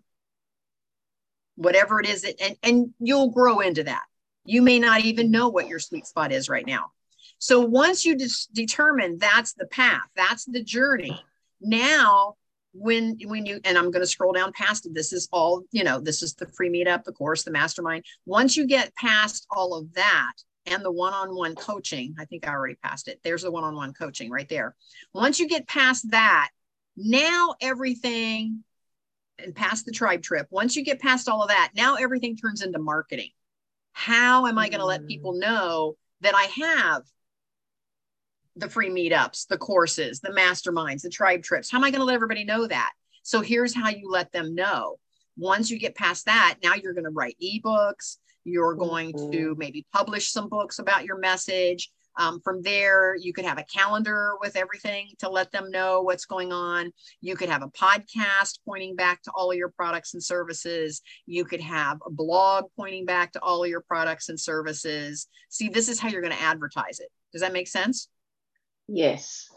whatever it is. That, and, and you'll grow into that. You may not even know what your sweet spot is right now. So once you just determine that's the path, that's the journey. Now, when, when you, and I'm going to scroll down past it, this is all, you know, this is the free meetup, the course, the mastermind. Once you get past all of that, and the one-on-one coaching, I think I already passed it. There's the one-on-one coaching right there. Once you get past that, now everything, and past the tribe trip, once you get past all of that, now everything turns into marketing. How am I going to let people know that I have the free meetups, the courses, the masterminds, the tribe trips? How am I going to let everybody know that? So here's how you let them know. Once you get past that, now you're going to write ebooks. You're going to maybe publish some books about your message. Um, from there, you could have a calendar with everything to let them know what's going on. You could have a podcast pointing back to all of your products and services. You could have a blog pointing back to all of your products and services. See, this is how you're going to advertise it. Does that make sense? Yes.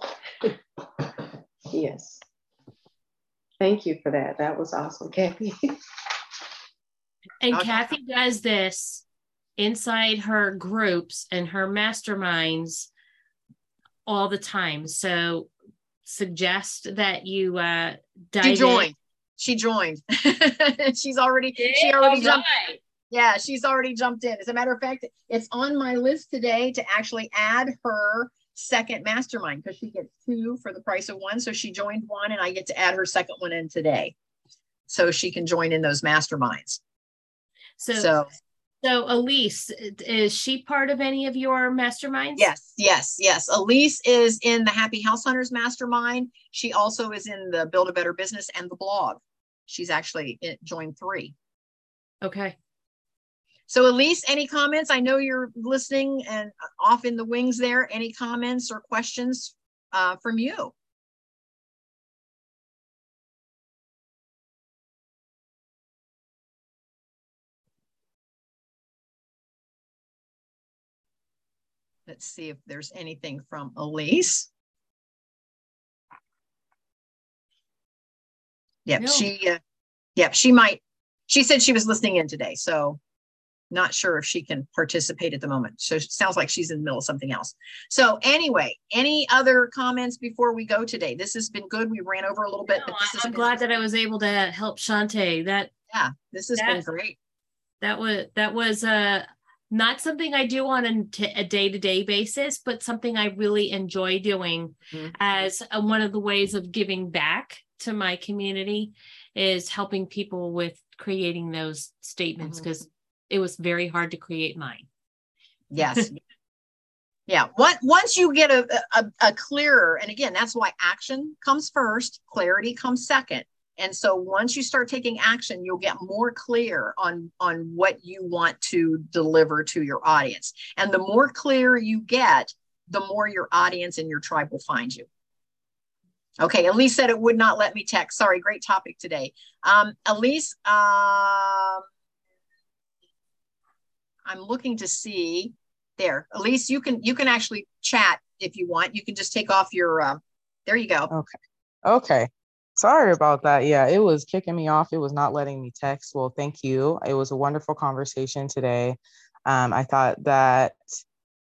Yes. Thank you for that. That was awesome, Kathy. And Okay. Kathy does this inside her groups and her masterminds all the time. So suggest that you uh dive She joined. in. She joined. she's already Yeah, she already all jumped. right. Yeah, she's already jumped in. As a matter of fact, it's on my list today to actually add her second mastermind, because she gets two for the price of one. So she joined one, and I get to add her second one in today, so she can join in those masterminds. So, So so Elise, is she part of any of your masterminds? yes, yes, yes. Elise is in the Happy House Hunters Mastermind. She also is in the Build a Better Business and the blog. She's actually joined three. Okay. So Elise, any comments? I know you're listening and off in the wings there. Any comments or questions uh, from you? Let's see if there's anything from Elise. Yep, No. she, uh, yep, she might. She said she was listening in today, so not sure if she can participate at the moment. So it sounds like she's in the middle of something else. So anyway, any other comments before we go today? This has been good. We ran over a little bit. No, but this I, has I'm been, glad that I was able to help Shantae. That yeah, this has that, been great. That was that was uh not something I do on a, t- a day-to-day basis, but something I really enjoy doing Mm-hmm. as a, one of the ways of giving back to my community is helping people with creating those statements, because mm-hmm. it was very hard to create mine. Yes. Yeah. What, once you get a, a, a clearer, and again, that's why action comes first, clarity comes second. And so once you start taking action, you'll get more clear on, on what you want to deliver to your audience. And the more clear you get, the more your audience and your tribe will find you. Okay, Elise said it would not let me text. Sorry, great topic today. Um, Elise, uh, I'm looking to see there. Elise, you can you can actually chat if you want. You can just take off your, uh, there you go. Okay. Okay. Sorry about that. Yeah, it was kicking me off. It was not letting me text. Well, thank you. It was a wonderful conversation today. Um, I thought that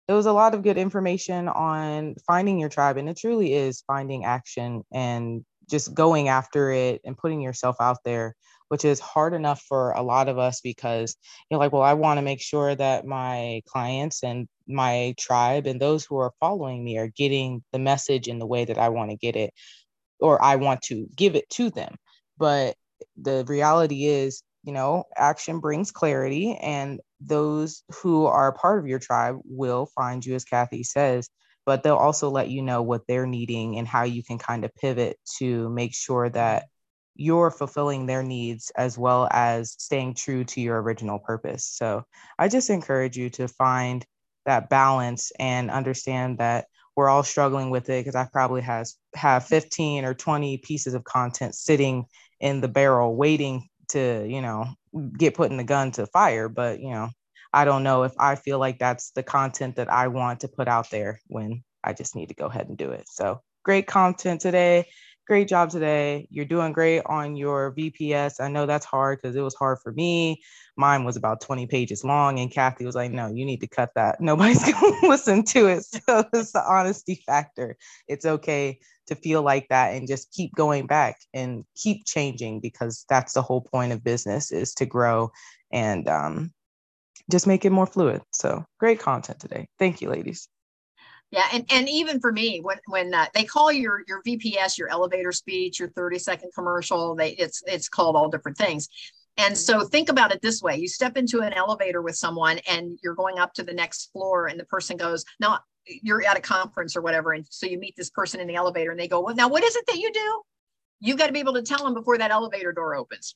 it was a lot of good information on finding your tribe. And it truly is finding action and just going after it and putting yourself out there, which is hard enough for a lot of us because you're like, well, I want to make sure that my clients and my tribe and those who are following me are getting the message in the way that I want to get it, or I want to give it to them. But the reality is, you know, action brings clarity, and those who are part of your tribe will find you, as Kathy says, but they'll also let you know what they're needing and how you can kind of pivot to make sure that you're fulfilling their needs as well as staying true to your original purpose. So I just encourage you to find that balance and understand that we're all struggling with it, because I probably has have fifteen or twenty pieces of content sitting in the barrel waiting to, you know, get put in the gun to fire. But, you know, I don't know if I feel like that's the content that I want to put out there when I just need to go ahead and do it. So great content today. Great job today. You're doing great on your V P S. I know that's hard because it was hard for me. Mine was about twenty pages long, and Kathy was like, no, you need to cut that. Nobody's going to listen to it. So it's the honesty factor. It's okay to feel like that and just keep going back and keep changing, because that's the whole point of business, is to grow and um, just make it more fluid. So great content today. Thank you, ladies. Yeah, and, and even for me, when when uh, they call your your V P S, your elevator speech, your thirty second commercial, they it's it's called all different things. And so think about it this way: you step into an elevator with someone, and you're going up to the next floor, and the person goes, "Now you're at a conference or whatever," and so you meet this person in the elevator, and they go, "Well, now what is it that you do?" You've got to be able to tell them before that elevator door opens.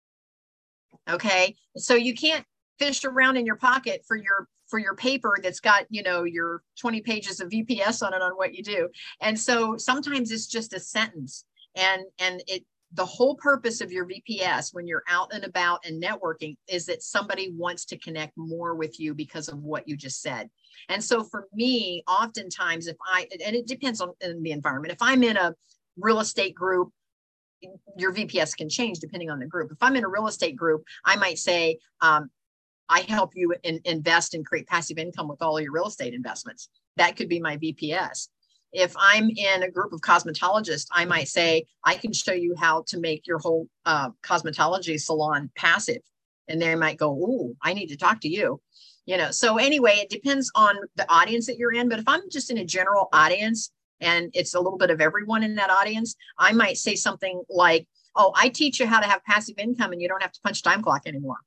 Okay, so you can't fish around in your pocket for your for your paper that's got, you know, your twenty pages of V P S on it on what you do. And so sometimes it's just a sentence, and and it the whole purpose of your V P S when you're out and about and networking is that somebody wants to connect more with you because of what you just said. And so for me, oftentimes if I, and it depends on in the environment, if I'm in a real estate group, your V P S can change depending on the group. If I'm in a real estate group, I might say, um, I help you in, invest and create passive income with all of your real estate investments. That could be my V P S. If I'm in a group of cosmetologists, I might say, I can show you how to make your whole uh, cosmetology salon passive. And they might go, "Ooh, I need to talk to you." You know, so anyway, it depends on the audience that you're in. But if I'm just in a general audience and it's a little bit of everyone in that audience, I might say something like, "Oh, I teach you how to have passive income and you don't have to punch time clock anymore."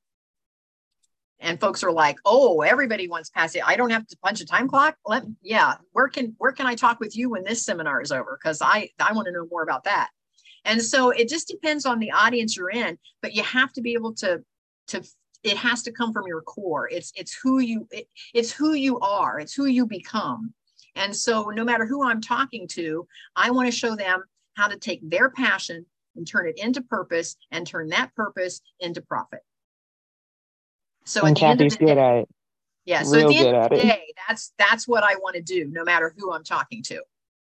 And folks are like, "Oh, everybody wants passive. I don't have to punch a time clock." Let, yeah, where can where can I talk with you when this seminar is over? Because I I want to know more about that. And so it just depends on the audience you're in, but you have to be able to to. It has to come from your core. It's it's who you it, it's who you are. It's who you become. And so no matter who I'm talking to, I want to show them how to take their passion and turn it into purpose, and turn that purpose into profit. So And at the end of Kathy's the good day, at it. yeah. So Real at the end good of at the it. day, that's that's what I want to do, no matter who I'm talking to.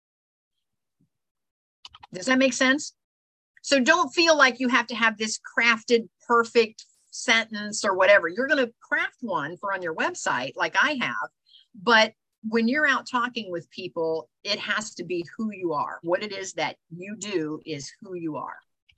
Does that make sense? So don't feel like you have to have this crafted, perfect sentence or whatever. You're going to craft one for on your website, like I have. But when you're out talking with people, it has to be who you are. What it is that you do is who you are.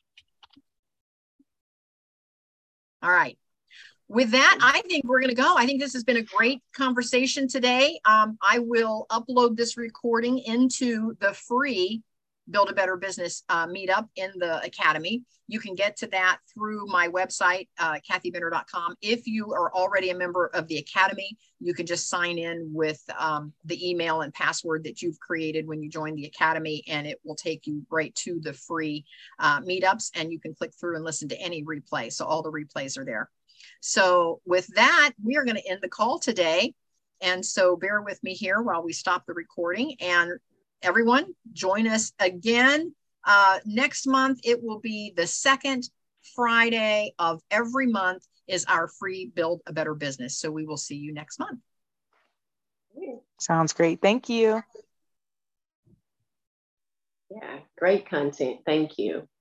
All right. With that, I think we're going to go. I think this has been a great conversation today. Um, I will upload this recording into the free Build a Better Business uh, meetup in the Academy. You can get to that through my website, uh, kathy binner dot com. If you are already a member of the Academy, you can just sign in with um, the email and password that you've created when you join the Academy, and it will take you right to the free uh, meetups, and you can click through and listen to any replay. So all the replays are there. So with that, we are going to end the call today. And so bear with me here while we stop the recording. And everyone, join us again uh, next month. It will be the second Friday of every month is our free Build a Better Business. So we will see you next month. Sounds great. Thank you. Yeah, great content. Thank you.